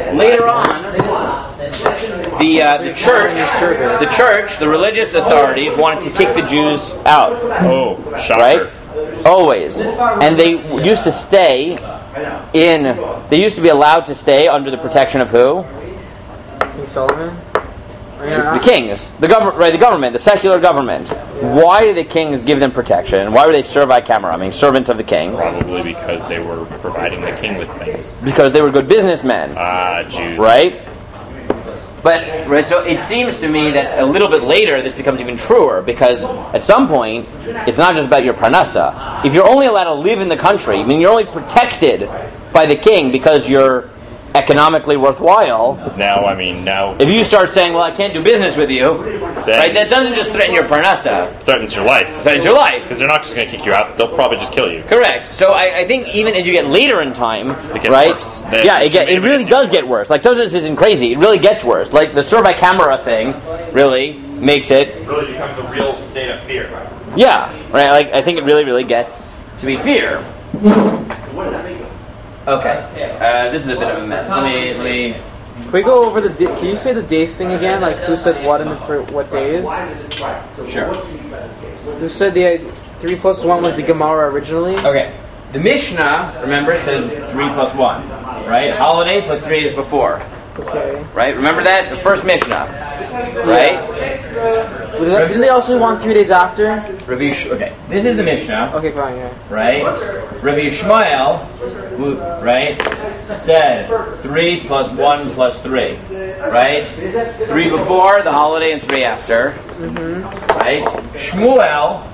the church, the religious authorities wanted to kick the Jews out. Oh, shocker. Right? Always. And they used to stay they used to be allowed to stay under the protection of who? King Solomon? The kings, the government, the secular government. Why did the kings give them protection? Why were they servite camera? I mean, servants of the king. Probably because they were providing the king with things. Because they were good businessmen. Jews. Right? But, right, so it seems to me that a little bit later this becomes even truer, because at some point, it's not just about your parnasa. If you're only allowed to live in the country, I mean, you're only protected by the king because you're economically worthwhile. Now... If you start saying, well, I can't do business with you, right, that doesn't just threaten your parnassa. Threatens your life. Threatens your life. Because they're not just going to kick you out, they'll probably just kill you. Correct. So I think even as you get later in time, right? Worse. It really does get worse. Like, Tosfos isn't crazy. It really gets worse. Like, the servite camera thing really makes it... It really becomes a real state of fear. Yeah. Right. Like, I think it really, really gets to be fear. What does that mean? Okay, this is a bit of a mess. Let me. Can we go over can you say the days thing again? Like, who said what and for what days? Sure. Who said the 3 plus 1 was the Gemara originally? Okay. The Mishnah, remember, says 3 plus 1, right? Holiday plus 3 days before. Okay. Right? Remember that? The first Mishnah. Right? Didn't they also want 3 days after? Okay. This is the Mishnah. Okay, fine, yeah. Right? Rabbi Yishmael, who, right, said 3 plus 1 plus 3. Right? 3 before the holiday and 3 after. Mm-hmm. Right? Shmuel,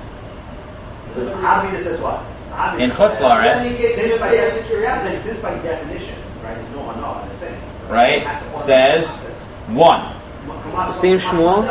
in Chutz La'aretz, since by definition, right, there's no one right, says 1. The same Shmuel?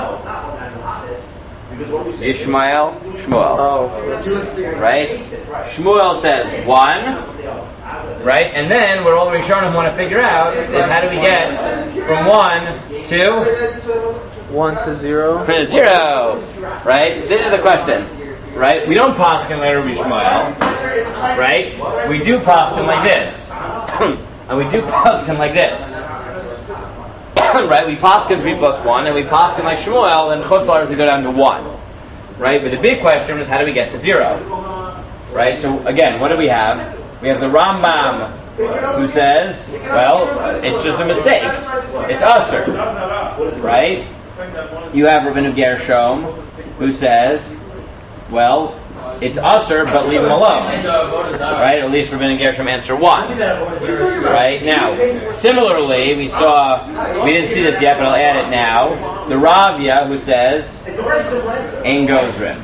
Ishmael, Shmuel. Oh. Right? Shmuel says 1. Right? And then what all the Rishonim want to figure out is how do we get from 1 to 1 to 0. 0. Right? This is the question. Right? We don't paskin like Rabbi Shmuel. Right? We do paskin like this. And we do paskin like this. Right? We paskin 3 plus 1, and we paskin like Shmuel, and Chutz La'aretz we go down to 1. Right? But the big question is how do we get to 0? Right? So again, what do we have? We have the Rambam who says, well, it's just a mistake. It's Asur. Right? You have Rabbeinu Gershom who says, well, it's Asur, but leave him alone. Right? At least Rabbeinu Gershom answer 1. Right? Now, similarly, we didn't see this yet, but I'll add it now. The Ravya who says, Ein Gozrin.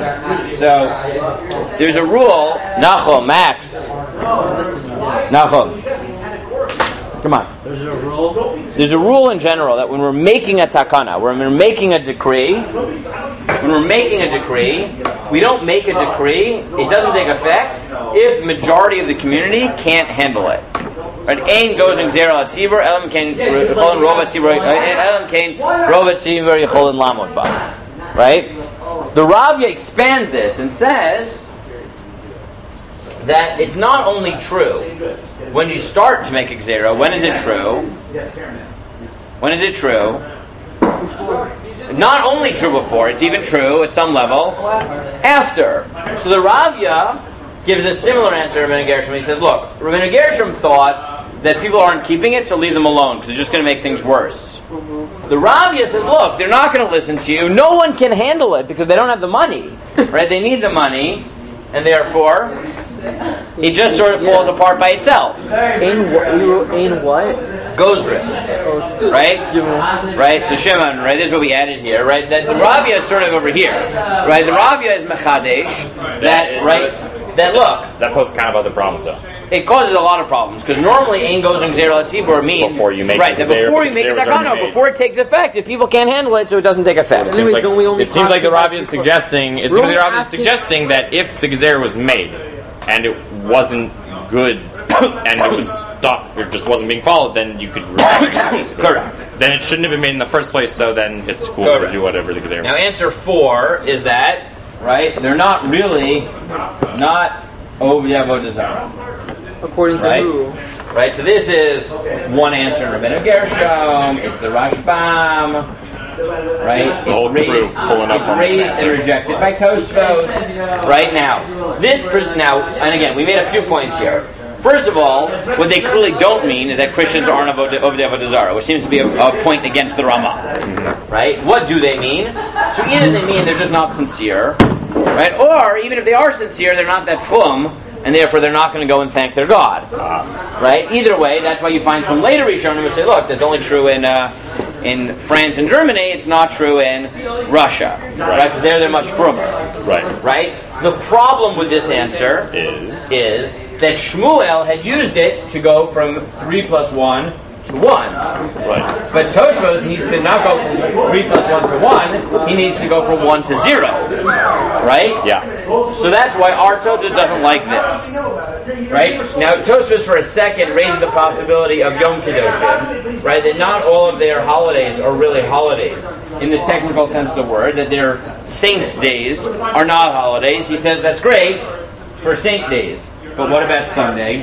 So, there's a rule, Nachum, Max. Nachum. Come on. There's a rule in general that when we're making a takana, when we're making a decree, we don't make a decree, it doesn't take effect if majority of the community can't handle it. Right? Ein goes in Gzera Tzibur, Elam Kain Yecholin Rov Tzibur Yecholin Lamod Ba. Right? The Ravya expands this and says that it's not only true when you start to make a Gzera. When is it true? When is it true? Not only true before, it's even true at some level after. So the Ravya gives a similar answer to Rabbeinu Gershom. He says, look, Rabbeinu Gershom thought that people aren't keeping it, so leave them alone, because it's just going to make things worse. The Ravia says, look, they're not going to listen to you. No one can handle it because they don't have the money. Right? They need the money, and therefore, it just sort of falls apart by itself. In what? Gozrim. Right? Right? So Shimon, right? This is what we added here, right? That the Ravia is sort of over here. Right? The Ravia is Mechadesh. That, right? That, look. That poses kind of other problems, though. It causes a lot of problems because normally Ein goes in Gzeira Tzibur means before you make right. That before you make it before it takes effect, if people can't handle it, so it doesn't take effect. It seems like the Ravia is suggesting. It seems like the Ravia is suggesting that if the Gezer was made and it wasn't good and it was stopped, or just wasn't being followed, then you could correct. Then it shouldn't have been made in the first place. So then it's cool to do whatever the Gezer. Now, answer 4 is that right. They're not really not over the Avodah Zarah. According to who? Right, so this is one answer in Rabbeinu Gershom. It's the Rashbam. Right, the whole crew pulling up. It's raised and rejected by Tosfos. Right now, and again, we made a few points here. First of all, what they clearly don't mean is that Christians aren't over the Avodah Zarah, which seems to be a point against the Ramah. Right? What do they mean? So either they mean they're just not sincere, right? Or even if they are sincere, they're not that flum, and therefore they're not going to go and thank their God. Right? Either way, that's why you find some later Rishonim who say, look, that's only true in France and Germany, it's not true in Russia. Right? Because they're much frummer. Right? The problem with this answer is that Shmuel had used it to go from 3 plus 1 to 1. Right. But Tosfos needs to not go from 3 plus 1 to 1, he needs to go from 1 to 0. Right? Yeah. So that's why our Tosfos doesn't like this. Right? Now, Tosfos for a second raised the possibility of Yom Kiddushim, right? That not all of their holidays are really holidays in the technical sense of the word, that their saints' days are not holidays. He says that's great for saint days. But what about Sunday?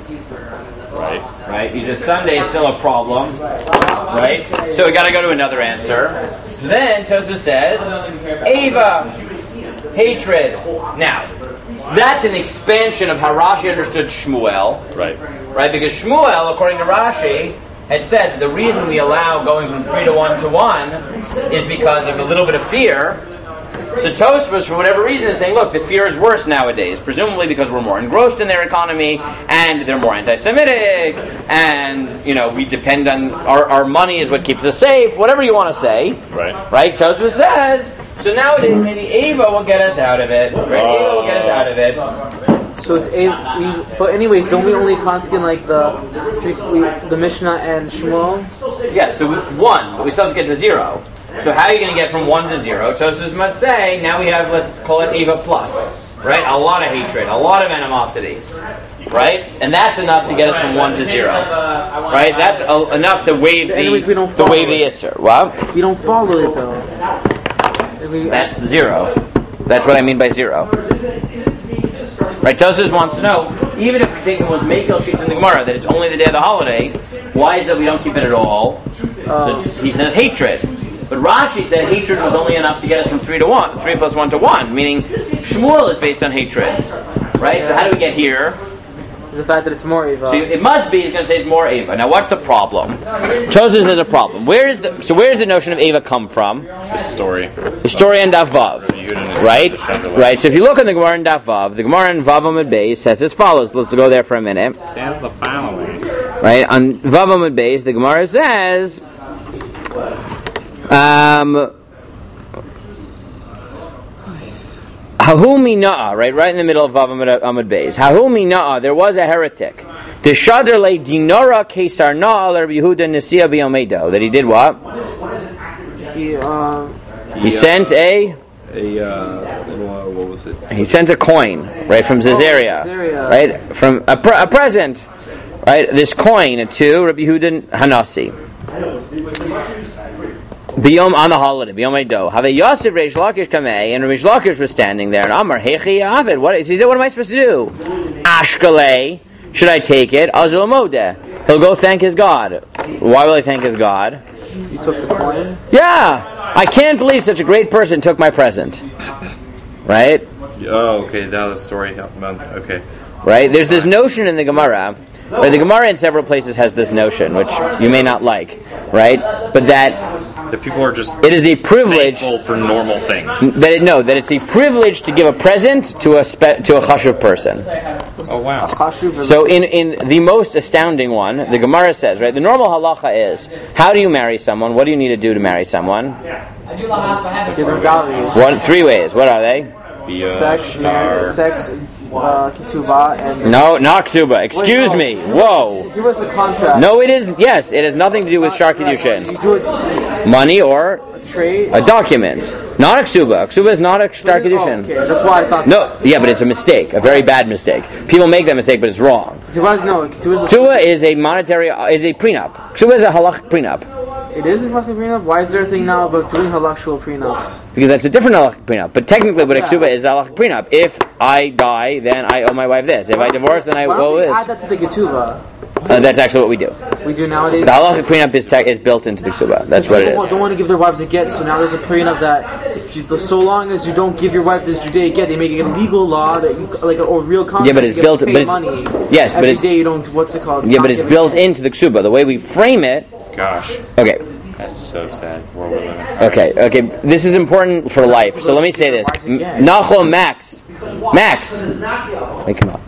Right? He says Sunday is still a problem. Right? So we got to go to another answer. So then Tosfos says, Ava, hatred. Now, that's an expansion of how Rashi understood Shmuel. Right? Because Shmuel, according to Rashi, had said the reason we allow going from 3 to 1 to 1 is because of a little bit of fear. So Tosfos, for whatever reason, is saying, look, the fear is worse nowadays, presumably because we're more engrossed in their economy, and they're more anti-Semitic, and, we depend on, our money is what keeps us safe, whatever you want to say. Right? Tosfos says, so nowadays maybe Ava will get us out of it. Right? Ava will get us out of it. So it's but anyways, don't we only paskin like the Mishnah and Shmuel? Yeah, so 1, but we still have to get to 0. So how are you going to get from 1 to 0? Tosfos must say, now we have, let's call it Ava plus. Right? A lot of hatred, a lot of animosity. Right? And that's enough to get us from 1 to 0. Right? That's enough to waive the Yisr. What? We don't follow it though. That's 0. That's what I mean by 0. Right? Tosfos wants to know, even if we take the most Mekel sheets in the Gemara, that it's only the day of the holiday, why is it that we don't keep it at all? So he says hatred. But Rashi said hatred was only enough to get us from 3 to 1, 3 plus 1 to 1, meaning Shmuel is based on hatred. Right? So how do we get here? The fact that it's more Ava. So it must be, he's going to say it's more Ava. Now what's the problem? Tosfos has a problem. Where does the notion of Ava come from? The story in Daf Vav. Right? So if you look in the Gemara in Daf Vav, the Gemara in Vav Amud Beis says as follows. Let's go there for a minute. Says the following. Right? On Vav Amud Beis, the Gemara says Hahumi Na'a, right in the middle of Vav Amud Beis. Hahumi Na'a, there was a heretic. The Shadr le Dinora Kesar Na'a Rabbi Yehuda Nisia B'Yomedo. That he did what? He sent what was it? He sent a coin, right, from Caesarea. Right? From a present. Right? This coin to Rabbi Yehuda Hanasi. Biyom on the holiday, Biyom Eido. Have a Yosef Reish Lakish kamei, and Reish Lakish was standing there. And Amar Hechi Avid. He said, what am I supposed to do? Ashkale. Should I take it? Azul Modeh. He'll go thank his God. Why will he thank his God? You took the coin? Yeah. I can't believe such a great person took my present. Right? Oh, okay. Now the story. Okay. Right? There's this notion in the Gemara Right? The Gemara in several places has this notion, which you may not like, right? But that The people are just it is a privilege thankful for normal things. that it's a privilege to give a present to a chashuv person. Oh wow. So in the most astounding one, the Gemara says, right, the normal halacha is, how do you marry someone? What do you need to do to marry someone? Give them dowry. Three ways. What are they? Be a Sex, ketubah, and No, not ksuba. Excuse me. Whoa. ketubah is the contract. No, it is. Yes, it has nothing to do with shar kiddushin. You do it Money or a trade. a document. Not a ksuba. Ksuba is not a shar kiddushin. Okay, that's why I thought. No, yeah, but it's a mistake, a very bad mistake. People make that mistake, but it's wrong. Ketubah is Ksuba is a prenup. Ksuba is a halachic prenup. It is a halachic prenup. Why is there a thing now about doing halachal prenups? Because that's a different halachic prenup. But technically, what a ksuba is a halachic prenup. If I die, then I owe my wife this. If I divorce, then I Why owe don't we this. add that to the ketubah? That's actually what we do. We do nowadays. The halachic prenup is built into the ksuba. That's what it People is. don't want to give their wives a get, so now there's a prenup that so long as you don't give your wife this Judaic get, they make it a legal law that you like a real contract. Yeah, but it's you built. have to But pay it's money. yes, but Every it's day you don't. What's it called? yeah, Not but it's giving built it. into the ksuba. The way we frame it. Gosh, Okay. that's so sad. World we're living. Okay. This is important for life. So let me say this. Nachum, Max. Wake him up.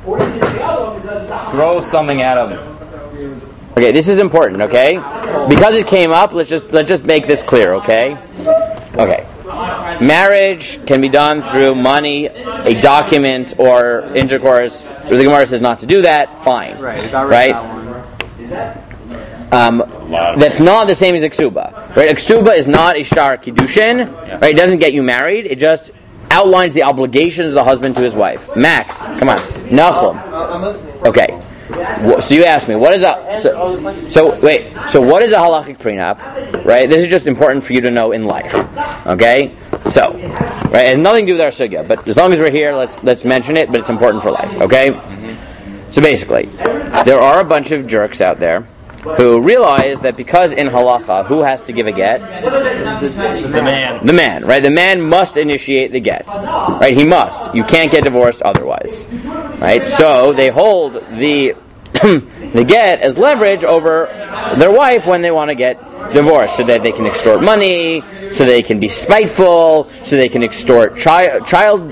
Throw something at him. Okay, this is important, okay? Because it came up, let's just make this clear, okay? Okay. Marriage can be done through money, a document, or intercourse. The Gemara says not to do that. Fine. Right. Got rid Right? of that one. That's not the same as a ksuba. Right? A ksuba is not a shtar kiddushin. Right? It doesn't get you married. It just outlines the obligations of the husband to his wife. Max, come on. Nachum. Okay. So you asked me, what is a so what is a halachic prenup? Right? This is just important for you to know in life. Okay? So, right, it has nothing to do with our sugya, but as long as we're here, let's mention it, but it's important for life. Okay? So basically, there are a bunch of jerks out there who realize that because in halacha, who has to give a get? The man. The man, right? The man must initiate the get, right? He must. You can't get divorced otherwise, right? So they hold the the get as leverage over their wife when they want to get divorced, so that they can extort money, so they can be spiteful, so they can extort child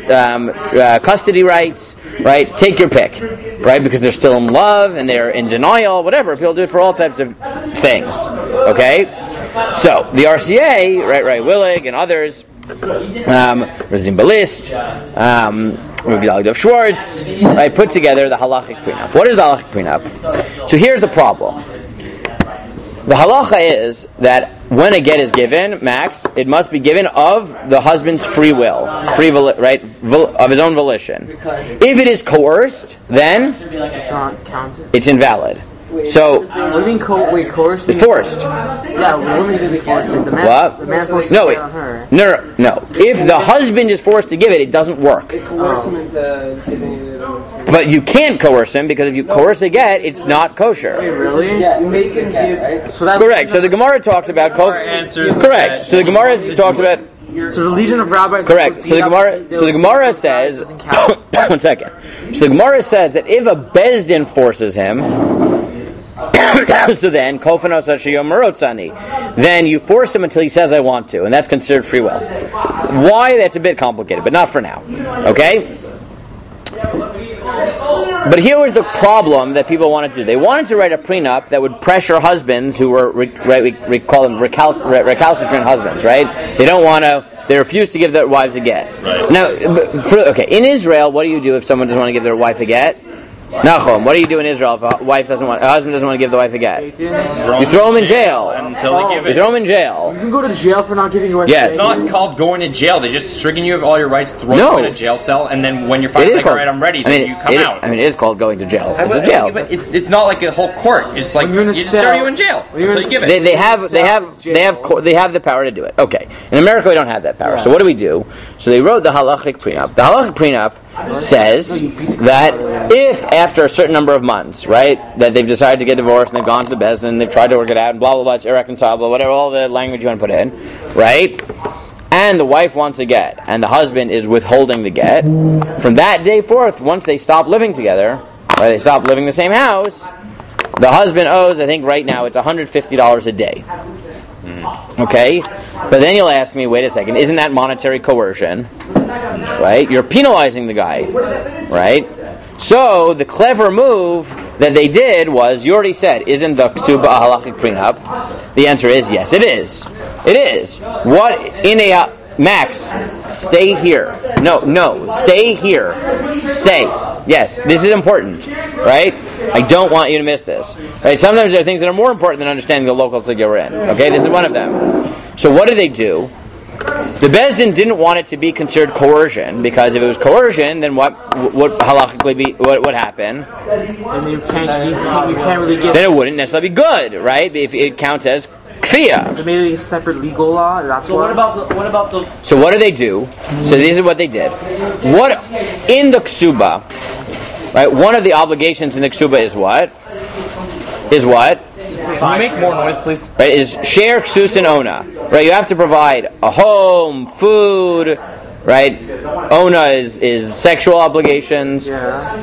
custody rights, right? Take your pick, right? Because they're still in love and they're in denial, whatever. People do it for all types of things, okay? So the RCA, right, Willig and others, Razim Balist, Rabbi Dov Schwartz, right, put together the halachic prenup. What is the halachic prenup? So here's the problem. The halacha is that when a get is given, Max, it must be given of the husband's free will, right, of his own volition. If it is coerced, then It's not counted. it's invalid. So, What do you mean coerced? forced. Yeah, women can be forced. The man, What? The man forces No, it on her. No. If the husband is forced to give it, it doesn't work. Coerce him into giving it. But you can't coerce him, because if you coerce a get, it's not kosher. Really? Make him give. So that Correct. So the Gemara talks about answers correct. So the Gemara talks about So the Legion of Rabbis. correct. So the Gemara says doesn't count. 1 second. So the Gemara says that if a bezdin forces him, so then kofanos ashiyom merotzani, then you force him until he says I want to, and that's considered free will. Why? That's a bit complicated, but not for now. Okay. But here was the problem that people wanted to do. They wanted to write a prenup that would pressure husbands who were, we call them recalcitrant husbands, right? They don't want to, they refuse to give their wives a get. Right. Now, in Israel, what do you do if someone doesn't want to give their wife a get? Nachum, what do you do in Israel if a husband doesn't want to give the wife a get? You throw him in jail. Until they give You it. throw him in jail. You can go to jail for not giving your wife. Yes. It's not called going to jail. They just stricken you of all your rights, throw No. you in a jail cell, and then when you're It finally is like, called, all right, I'm ready, then you come out. it is called going to jail. It's a But- jail. But it's not like a whole court. It's like When you're in a you just cell- throw you in jail when you're until in you give a- it. They have the power to do it. Okay. In America, we don't have that power. Yeah. So what do we do? So they wrote the halachic prenup. The halachic prenup says that if after a certain number of months, right, that they've decided to get divorced and they've gone to the bezdin and they've tried to work it out and blah blah blah, it's irreconcilable, whatever, all the language you want to put in, right? And the wife wants a get, and the husband is withholding the get. From that day forth, once they stop living together, or they stop living in the same house, The husband owes, I think right now, it's $150 a day. Okay? But then you'll ask me, wait a second, isn't that monetary coercion? Right? You're penalizing the guy. Right? So, the clever move that they did was, you already said, isn't the ksuba a halachic prenup? The answer is yes, it is. It is. What in a Max, stay here. No, stay here. Stay. Yes, this is important, right? I don't want you to miss this. Right? Sometimes there are things that are more important than understanding the local sugya we're in. Okay, this is one of them. So what do? The Bezdin didn't want it to be considered coercion, because if it was coercion, then what would halachically be? What would happen? And you can't really get. Then it wouldn't necessarily be good, right? If it counts as kfiyah. So maybe a separate legal law. That's so. What about the? So what do? So this is what they did. What in the ksuba? Right. One of the obligations in the ksuba is what? Can you make more noise, please? Right, is share ksus and ona. Right, you have to provide a home, food. Right, ona is sexual obligations. Yeah.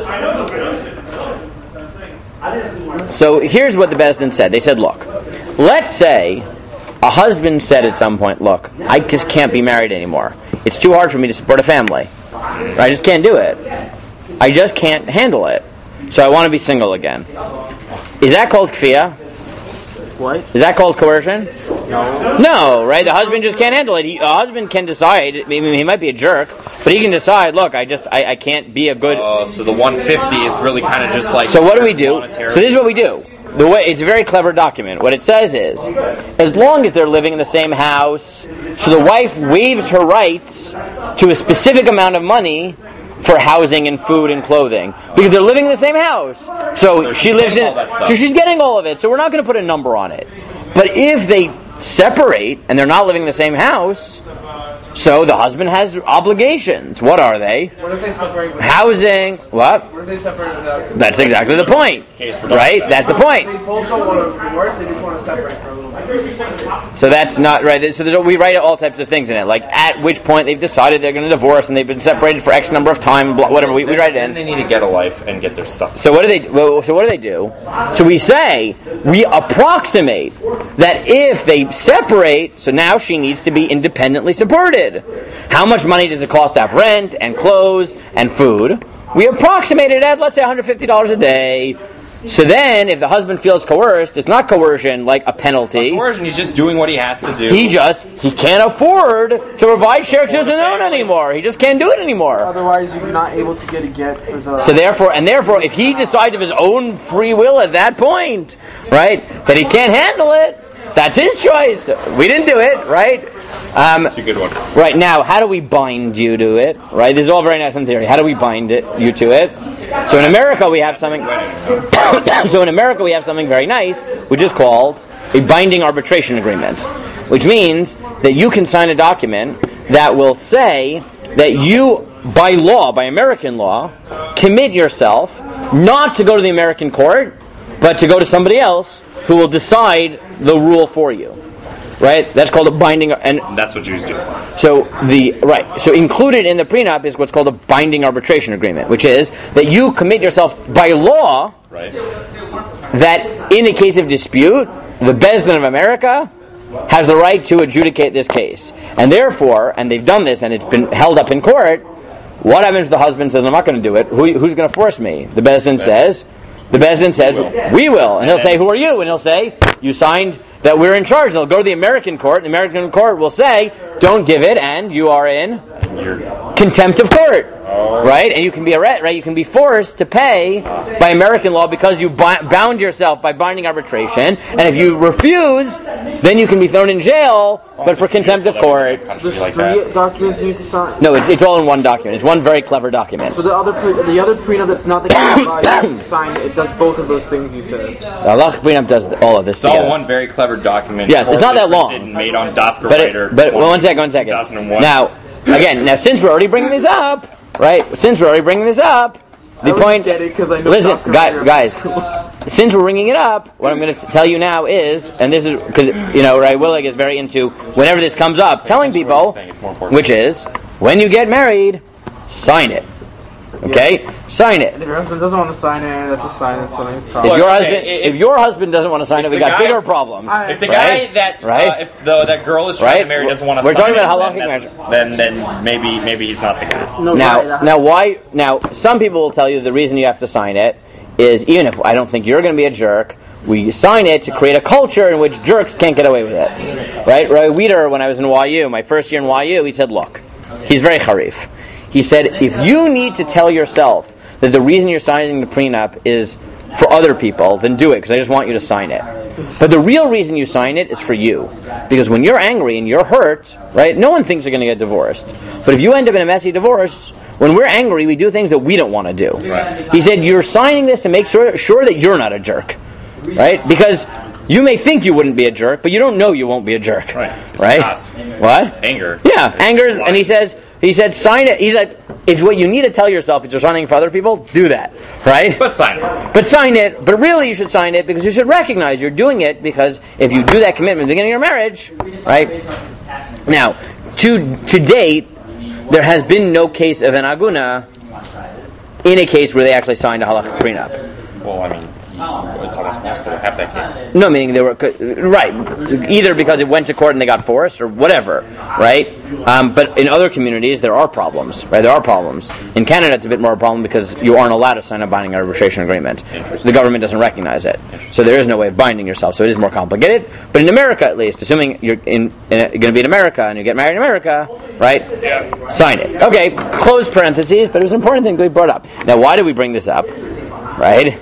So here's what the Bezdin said. They said, look, let's say a husband said at some point, look, I just can't be married anymore. It's too hard for me to support a family. Right, I just can't do it. I just can't handle it. So I want to be single again. Is that called kfiyah? What? Is that called coercion? No. No, right? The husband just can't handle it. A husband can decide. I mean, he might be a jerk, but he can decide. Look, I can't be a good. So the 150 is really kind of just like. So what do we do? So this is what we do. It's a very clever document. What it says is, as long as they're living in the same house, so the wife waives her rights to a specific amount of money for housing and food and clothing, because they're living in the same house. So she lives in. So she's getting all of it. So we're not going to put a number on it. But if they separate and they're not living in the same house, so the husband has obligations. What are they? What if they separate? Housing. What? What if they separate without? That's exactly the point. Right? That's the point. They both don't want to divorce. They just want to separate for a little bit. So that's not right. So we write all types of things in it, like at which point they've decided they're going to divorce and they've been separated for X number of time, whatever. We write it in. And they need to get a life and get their stuff. So what do they do? So we say, we approximate that if they separate, so now she needs to be independently supported. How much money does it cost to have rent and clothes and food? We approximate it at, let's say, $150 a day. So then, if the husband feels coerced, it's not coercion like a penalty. Coercion, he's just doing what he has to do. He can't afford to provide share ksus and own anymore. He just can't do it anymore. Otherwise, you're not able to get a get for the. So therefore, if he decides of his own free will at that point, right, that he can't handle it, that's his choice. We didn't do it, right? That's a good one. Right, now, how do we bind you to it? Right, this is all very nice in theory. How do we bind you to it? So in America we have something. Very nice, which is called a binding arbitration agreement, which means that you can sign a document that will say that you, by American law, commit yourself not to go to the American court, but to go to somebody else who will decide the rule for you. Right? That's called a binding, and that's what Jews do. So included in the prenup is what's called a binding arbitration agreement, which is that you commit yourself by law, right, that in a case of dispute, the Bezdin of America has the right to adjudicate this case, and therefore, and they've done this, and it's been held up in court. What happens if the husband says, "I'm not going to do it"? Who's going to force me? The Bezdin says, "We will," and he'll say, "Who are you?" And he'll say, "You signed that we're in charge." They'll go to the American court. The American court will say, "Don't give it," and you are in contempt of court, right? And you can be you can be forced to pay by American law because you bound yourself by binding arbitration. And if you refuse, then you can be thrown in jail, but for contempt of court. So there's three documents you need to sign. No, it's all in one document. It's one very clever document. So the other prenup that's not the you sign, it does both of those things you said. The halachic prenup does all of this. It's all one very clever document. Yes, it's not that long. Made on Dafka Writer. But one second. 2001. Now, since we're already bringing this up, right? The point. Get it, 'cause I know listen, Dr. guys. Since we're bringing it up, what I'm going to tell you now is, and this is because Ray Willig is very into whenever this comes up, telling people, which is when you get married, sign it. Okay, sign it. If your husband doesn't want to sign it, that's a sign that something's problem. If your husband doesn't want to sign it, we got bigger problems. If the guy that if that girl is trying to marry doesn't want to sign it, then maybe he's not the guy. Now some people will tell you the reason you have to sign it is, even if I don't think you're going to be a jerk, we sign it to create a culture in which jerks can't get away with it. Right? Roy Weider, when I was in YU, my first year in YU, he said, look, he's very harif. He said, if you need to tell yourself that the reason you're signing the prenup is for other people, then do it, because I just want you to sign it. But the real reason you sign it is for you. Because when you're angry and you're hurt, right, no one thinks you're going to get divorced. But if you end up in a messy divorce, when we're angry, we do things that we don't want to do. Right. He said, you're signing this to make sure that you're not a jerk. Right? Because you may think you wouldn't be a jerk, but you don't know you won't be a jerk. Right? What? Anger. Yeah, anger. And he said, sign it. He's like, if what you need to tell yourself is you're signing for other people, do that. Right? But sign it. But really you should sign it because you should recognize you're doing it, because if you do that commitment at the beginning of your marriage, right? Now, to date, there has been no case of an aguna in a case where they actually signed a halachic prenup. Well, I mean, it's almost possible to have that case. No, meaning they were right, either because it went to court and they got forced or whatever, right? But in other communities there are problems, right? There are problems. In Canada it's a bit more a problem because you aren't allowed to sign a binding arbitration agreement. The government doesn't recognize it, so there is no way of binding yourself. So it is more complicated. But in America, at least, assuming you're going to be in America and you get married in America, right? Yeah. Sign it. Okay. Close parentheses. But it was an important thing we brought up. Now, why did we bring this up? Right?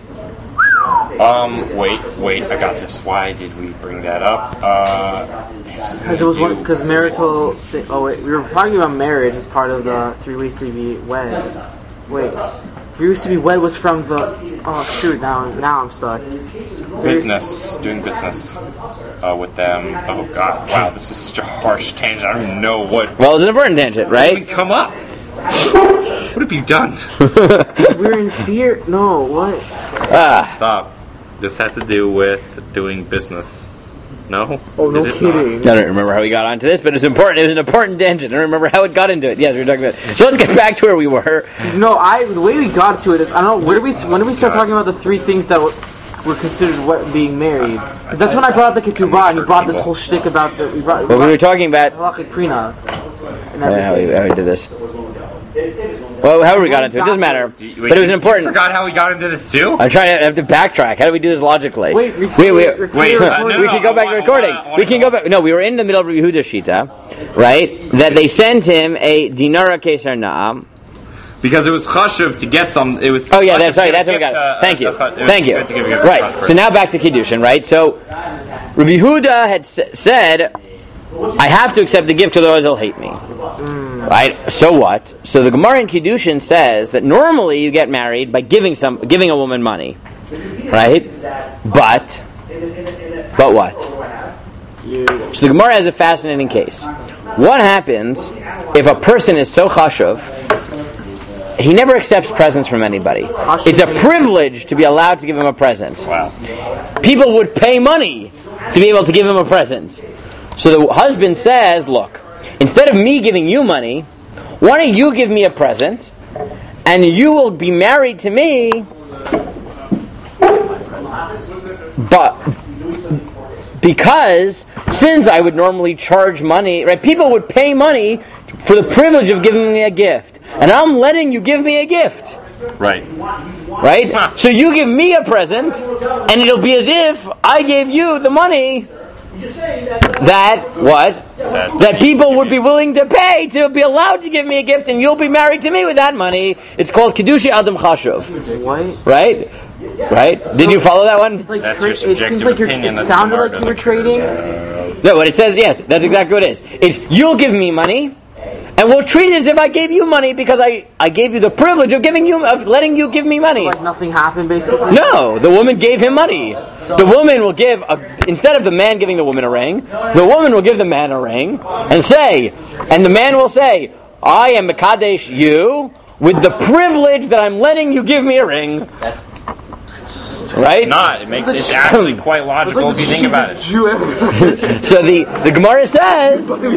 Wait, I got this. Why did we bring that up? Because it was because marital. We were talking about marriage as part of the 3 weeks to be wed. 3 weeks to be wed was from the. Oh shoot! Now I'm stuck. Doing business with them. Oh god! Wow, this is such a harsh tangent. I don't even know what. Well, it's an important tangent, right? What did come up? What have you done? We're in fear. No, what? Stop. This had to do with doing business. No? Oh, no kidding. I don't remember how we got onto this, but it's important. It was an important tangent. I don't remember how it got into it. Yes, we were talking about it. So let's get back to where we were. The way we got to it is, I don't know, when did we start talking about the 3 things that were considered being married? That's when I brought up the ketubah, and you brought this whole shtick about the... we were talking about... halachic prenup. How we did this. Well, however we got into it, doesn't matter. But it was important. You forgot how we got into this too? I'm trying to have to backtrack. How do we do this logically? Wait. We can go back to recording. We can go back. No, we were in the middle of Yehuda Shita, right? That they sent him a dinara keser na'am. Because it was chashuv to get some. It was. Oh yeah, that's right. That's what we got. Thank you. Right. So now back to Kiddushin, right? So Rabbi Yehuda had said, I have to accept the gift, otherwise they'll hate me. Right? So what? So the Gemara in Kiddushin says that normally you get married by giving a woman money. Right? But what? So the Gemara has a fascinating case. What happens if a person is so chashuv, he never accepts presents from anybody? It's a privilege to be allowed to give him a present. Wow. People would pay money to be able to give him a present. So the husband says, look, instead of me giving you money, why don't you give me a present, and you will be married to me, but because since I would normally charge money, right? People would pay money for the privilege of giving me a gift, and I'm letting you give me a gift. Right? So you give me a present, and it'll be as if I gave you the money that people would be willing to pay to be allowed to give me a gift, and you'll be married to me with that money. It's called Kiddushi Adam Chashuv. What? Right? Did you follow that one? It's like That's your subjective opinion. It sounded like you were trading. No, what it says, yes, that's exactly what it is. It's you'll give me money, and we'll treat it as if I gave you money because I gave you the privilege of letting you give me money. So like nothing happened, basically? No, the woman gave him money. The woman will give, instead of the man giving the woman a ring, the woman will give the man a ring and the man will say, I am Mekadesh you with the privilege that I'm letting you give me a ring. That's Right? It's not. It's actually quite logical if you think about it. Jew ever. So the Gemara says, We're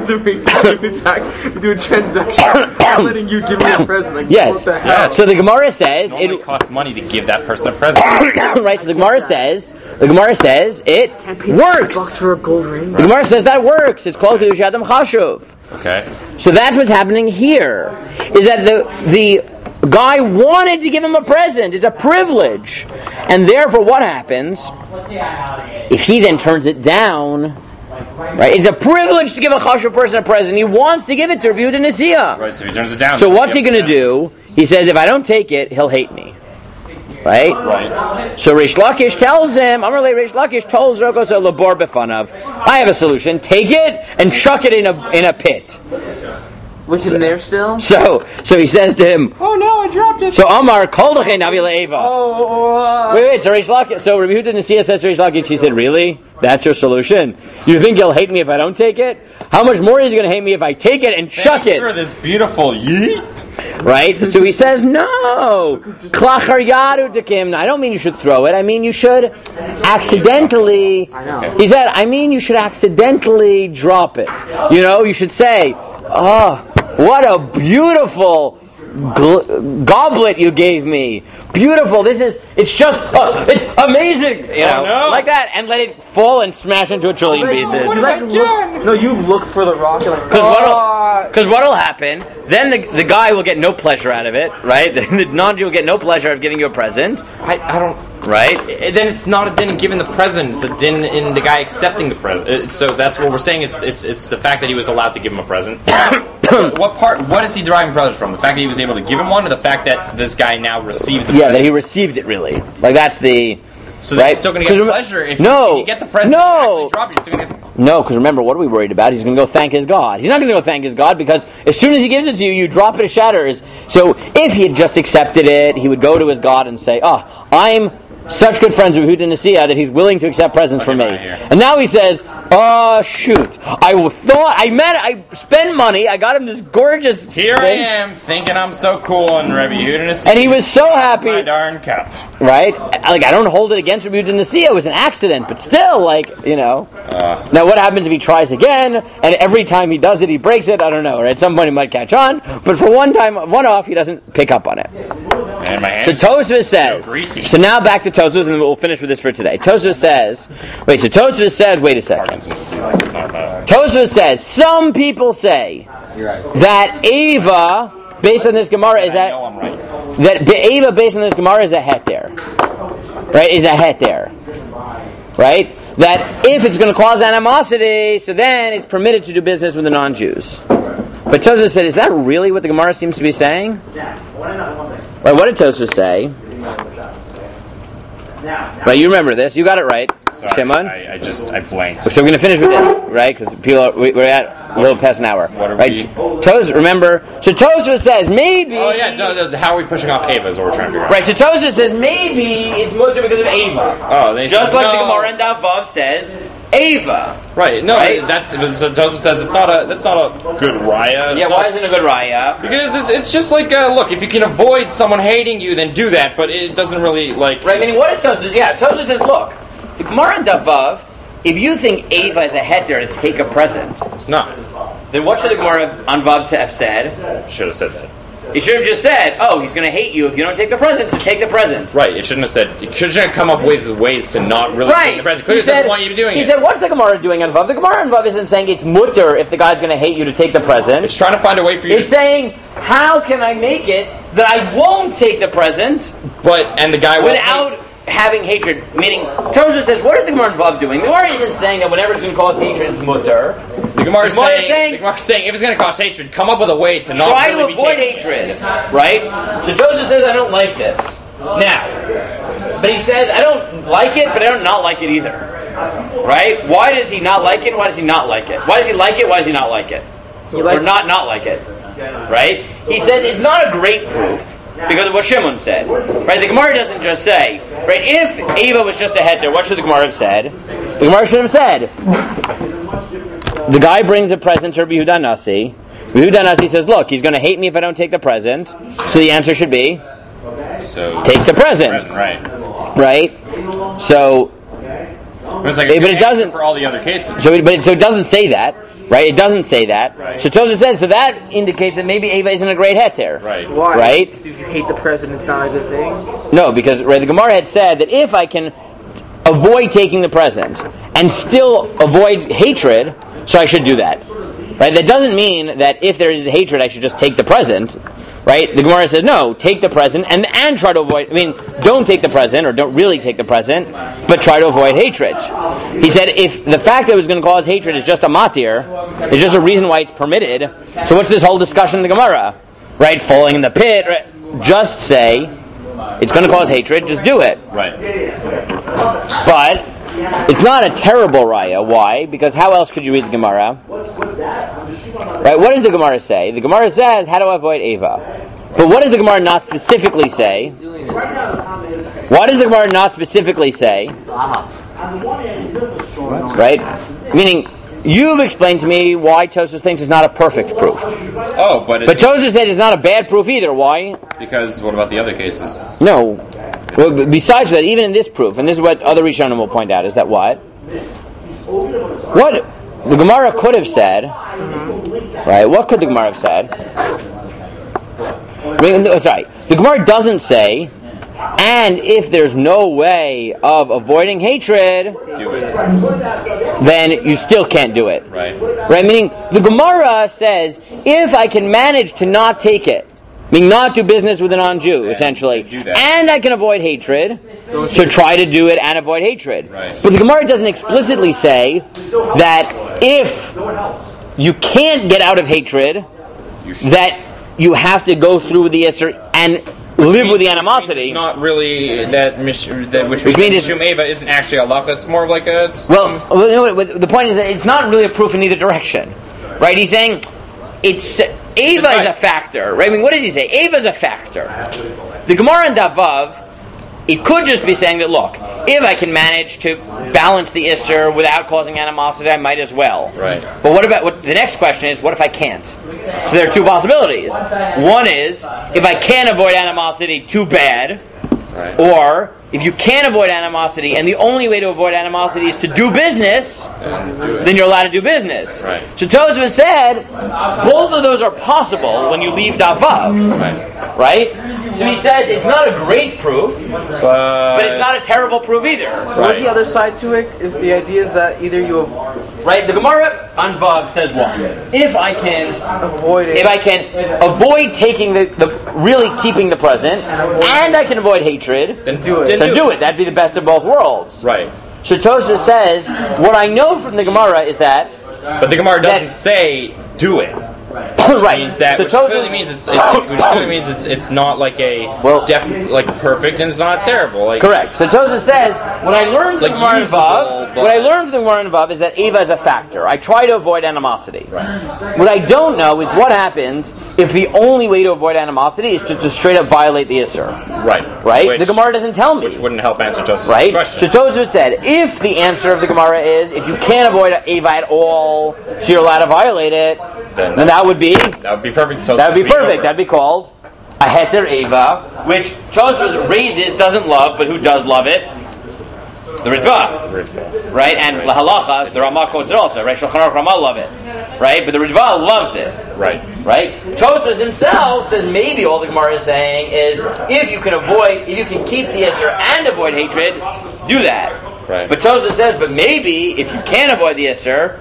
doing transaction. I'm letting you give me a present. Like, yes. what the hell? So the Gemara says, It only costs money to give that person a present. right? So the Gemara says it works. $10 for a gold ring. The Gemara says that works. It's called Kedush Adam Chashuv. Okay. So that's what's happening here. Is that the guy wanted to give him a present. It's a privilege. And therefore what happens? If he then turns it down, right? It's a privilege to give a chashuv person a present. He wants to give it to Rabbi Yehuda Nasiya. Right, so if he turns it down. So what's he going to do? He says, if I don't take it, he'll hate me. Right? Right. So Reish Lakish tells him, Amar Reish Lakish tells Roko to Labor Befanav, I have a solution. Take it and chuck it in a pit. Which is there still? So he says to him, Oh no, I dropped it. so Amar called Navi Eva. Oh. Wait, so Reish Lakish, so Rabbi Yehuda Nasiya says to Reish Lakish, he said, really? That's your solution? You think he'll hate me if I don't take it? How much more is he going to hate me if I take it and chuck Thanks it? for this beautiful yeet. Right? So he says, no. Klachar yadu dekim. I don't mean you should throw it. I mean you should accidentally. He said, I mean you should accidentally drop it. You know, you should say, oh, what a beautiful goblet you gave me. Beautiful. It's just, it's amazing. You know, no. like that. And let it fall and smash into a trillion pieces. No, you look for the rock and like, Because what'll happen, then the guy will get no pleasure out of it, right? The non-Jew will get no pleasure out of giving you a present. I don't. Right? Then it's not a din in giving the present. It's a din in the guy accepting the present. So that's what we're saying. It's the fact that he was allowed to give him a present. What is he deriving pleasure from? The fact that he was able to give him one, or the fact that this guy now received the present? Yeah, that he received it, really. Like, that's the... So right? he's still going to get pleasure if you get the present. No. You actually drop it, you're still going to get... No, because remember, what are we worried about? He's going to go thank his God. He's not going to go thank his God because as soon as he gives it to you, you drop it, it shatters. So if he had just accepted it, he would go to his God and say, I'm such good friends with Yehuda Nasiya that he's willing to accept presents from me. And now he says, shoot, I spent money, I got him this gorgeous Here thing. I am, thinking I'm so cool, and Rabbi Yehuda Nasiya, and he was so happy. my darn cup. Right? Like, I don't hold it against Rabbi Yehuda Nasiya, it was an accident, but still, Now what happens if he tries again, and every time he does it, he breaks it? I don't know, right? At some point he might catch on, but for one-off, he doesn't pick up on it. And my So hands Tosfos says, so greasy. so now back to Tosfos, and we'll finish with this for today. Tosfos says, wait a second. Tosfos says, some people say that Ava, based on this Gemara, is that Ava, based on this Gemara, is a heter. Right? Is a heter. Right? That if it's going to cause animosity, so then it's permitted to do business with the non-Jews. But Tosfos said, is that really what the Gemara seems to be saying? Right, what did Tosfos say? Right, you remember this. You got it right. Sorry, Shimon? I blanked. So we're going to finish with this, right? Because we're at a little past an hour. What are right? we? Remember. So Tosfos says maybe. Oh yeah, how are we pushing off Ava is what we're trying to figure out. Right. So Tosfos says maybe it's mutter because of Ava. Oh, they just said, like no. the Gemara in Davav says Ava. Right. No, Right? so Tosfos says that's not a good raya. Yeah. Why isn't it a good raya? Because it's just like look, if you can avoid someone hating you, then do that. But it doesn't really like. Right. I mean, what is Tosfos? Yeah. Tosfos says, look, the Gemara in Davav. If you think Ava is a heter to take a present, It's not. then what should the Gemara on Vav have said? Should have said that. He should have just said, he's going to hate you if you don't take the present, so take the present. Right. It shouldn't have said. It shouldn't have come up with ways to not really take the present. Clearly, it doesn't want you to be doing it. He said, what's the Gemara doing on Vav? The Gemara on Vav isn't saying it's mutter if the guy's going to hate you to take the present. It's trying to find a way for you. It's saying, how can I make it that I won't take the present and the guy without having hatred? Meaning, Tosfos says, what is the Gemara on Vav doing? The Gemara isn't saying that whatever is going to cause hatred is mutter. The Gemara is saying if it's going to cause hatred, come up with a way to not try really to avoid hatred, right? So Tosfos says, I don't like this. Now, but he says, I don't like it, but I don't not like it either. Right? Why does he not like it? Why does he not like it? Why does he like it? Why does he not like it? Or not like it? Right? He says it's not a great proof because of what Shimon said. Right? The Gemara doesn't just say, right, if Ava was just a heter, what should the Gemara have said? The Gemara should have said, the guy brings a present to Rabbi Yehuda Nasi. Rabbi Yehuda Nasi says, look, he's going to hate me if I don't take the present. So the answer should be, So take the present. Right. right? So, It's like, but it doesn't for all the other cases. So it doesn't say that, right? It doesn't say that. Right. So Tosfos says, so that indicates that maybe Eva isn't a great heter. Right. Why? Right? If you hate the president, it's not a good thing. No, because the Gemara had said that if I can avoid taking the present and still avoid hatred, so I should do that. Right? That doesn't mean that if there is hatred, I should just take the present. Right? The Gemara says, no, take the present and try to avoid, don't take the present or don't really take the present, but try to avoid hatred. He said, if the fact that it was going to cause hatred is just a matir, it's just a reason why it's permitted, so what's this whole discussion in the Gemara? Right? Falling in the pit, right? Just say, it's going to cause hatred, just do it. Right. But it's not a terrible raya. Why? Because how else could you read the Gemara? Right? What does the Gemara say? The Gemara says, how to avoid Eva. But what does the Gemara not specifically say? Why does the Gemara not specifically say? Right? Meaning, you've explained to me why Tosfos thinks it's not a perfect proof. Oh, but Tosfos said it's not a bad proof either. Why? Because what about the other cases? No. Well, besides that, even in this proof, and this is what other Rishonim will point out, is that what the Gemara could have said, right? What could the Gemara have said? Sorry, the Gemara doesn't say, and if there's no way of avoiding hatred, Do it. then you still can't do it. Right. Right? Meaning, the Gemara says, if I can manage to not take it, meaning not do business with a non-Jew, essentially, do that. and I can avoid hatred, so try to do it and avoid hatred. Right. But the Gemara doesn't explicitly say that if you can't get out of hatred, that you have to go through with the Yisr and live with the animosity. It's not really that which means means Mishum Eva isn't actually halacha. It's more of like a. Well, the point is that it's not really a proof in either direction, right? He's saying it's Eva is a factor, right? What does he say? Eva is a factor. The Gemara in Davav, it could just be saying that, look, if I can manage to balance the Isser without causing animosity, I might as well. Right. But what the next question is, what if I can't? So there are two possibilities. One is, if I can't avoid animosity, too bad. Right. Or, if you can't avoid animosity, and the only way to avoid animosity is to do business, then you're allowed to do business. Right. So Tosfos said, both of those are possible when you leave Davav. Right? So he says it's not a great proof, but it's not a terrible proof either. What's the other side to it? If the idea is that either you Right? The Gemara on Vav says what? If I can avoid it, avoid taking the really keeping the present, and I can avoid hatred, Then do it. so do it. That'd be the best of both worlds. Right. So Tosfos says, what I know from the Gemara is that But the Gemara doesn't say do it. right. Means that, So which Tosfos- clearly means it's not like a like perfect and it's not terrible. Like Correct. So Tosfos says, what I learned from the Gemara in usable, Vav, but- what I learned from the Gemara in Vav is that Eva is a factor. I try to avoid animosity. Right. What I don't know is what happens if the only way to avoid animosity is to just straight up violate the Isser. Right. Right? The Gemara doesn't tell me. Which wouldn't help answer Joseph's Right? question. So Tosfos said, if the answer of the Gemara is, if you can't avoid Eva at all, so you're allowed to violate it, then that would be That would be perfect. That would be perfect. That'd be called a heter Eva, which Tosfos raises, doesn't love, but who does love it? The Ritva. Right? And the halacha, the Ramah quotes it also, right? Shulchan Aruch Ramah love it. Right? But the Ritva loves it. Right. Right? Tosfos himself says maybe all the Gemara is saying is if you can keep the Isser and avoid hatred, do that. Right. But Tosfos says, but maybe if you can't avoid the Isser,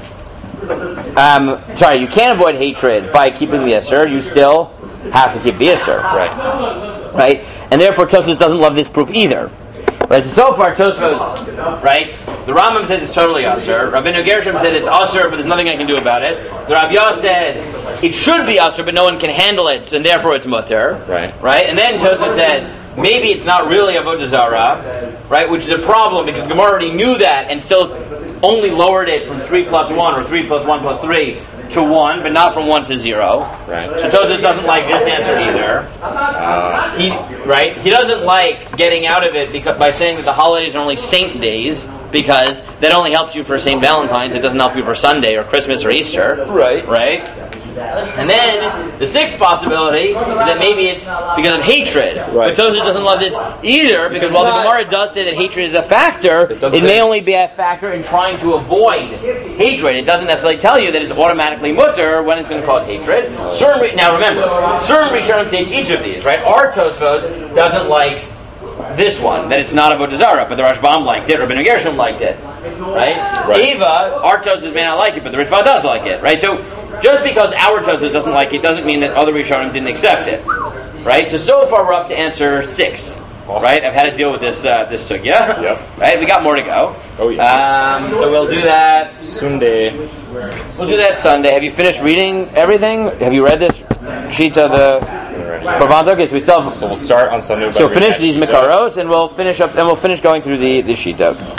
you can't avoid hatred by keeping the Isser, you still have to keep the Isser. Right. Right? And therefore Tosfos doesn't love this proof either. Right? So far Tosfos, right? The Rambam says it's totally Asur. Rabbeinu Gershom said it's Asur, but there's nothing I can do about it. The Rav Yah said it should be Asur, but no one can handle it, and therefore it's Mutter. Right. Right? And then Tosfos says maybe it's not really Avodah Zarah, right? Which is a problem because Gemara already knew that and still only lowered it from 3 plus 1 or 3 plus 1 plus 3 to 1, but not from 1 to 0. Right. So Tosfos doesn't like this answer either. He doesn't like getting out of it by saying that the holidays are only saint days because that only helps you for St. Valentine's. It doesn't help you for Sunday or Christmas or Easter. Right. Right. And then the sixth possibility is that maybe it's because of hatred. Right. But Tosfos doesn't love this either, because while the Gemara does say that hatred is a factor, it may only be a factor in trying to avoid hatred. It doesn't necessarily tell you that it's automatically mutter when it's going to cause hatred. Now remember, certain Rishonim take each of these, right? Our Tosfos doesn't like this one, that it's not about Zara, but the Rashbam liked it, Rabbeinu Gershom liked it, right? Eva, our Tosfos may not like it, but the Ritva does like it, right? So just because our Tosfos doesn't like it doesn't mean that other Rishonim didn't accept it, right? So far we're up to answer 6, right? I've had to deal with this sugya, right? We got more to go. Oh yeah. So we'll do that Sunday. We'll do that Sunday. Have you finished reading everything? Have you read this sheet of the Prabanta? Okay, so we still have, So we'll start on Sunday. so finish these Mikaros, and we'll finish going through the Shita.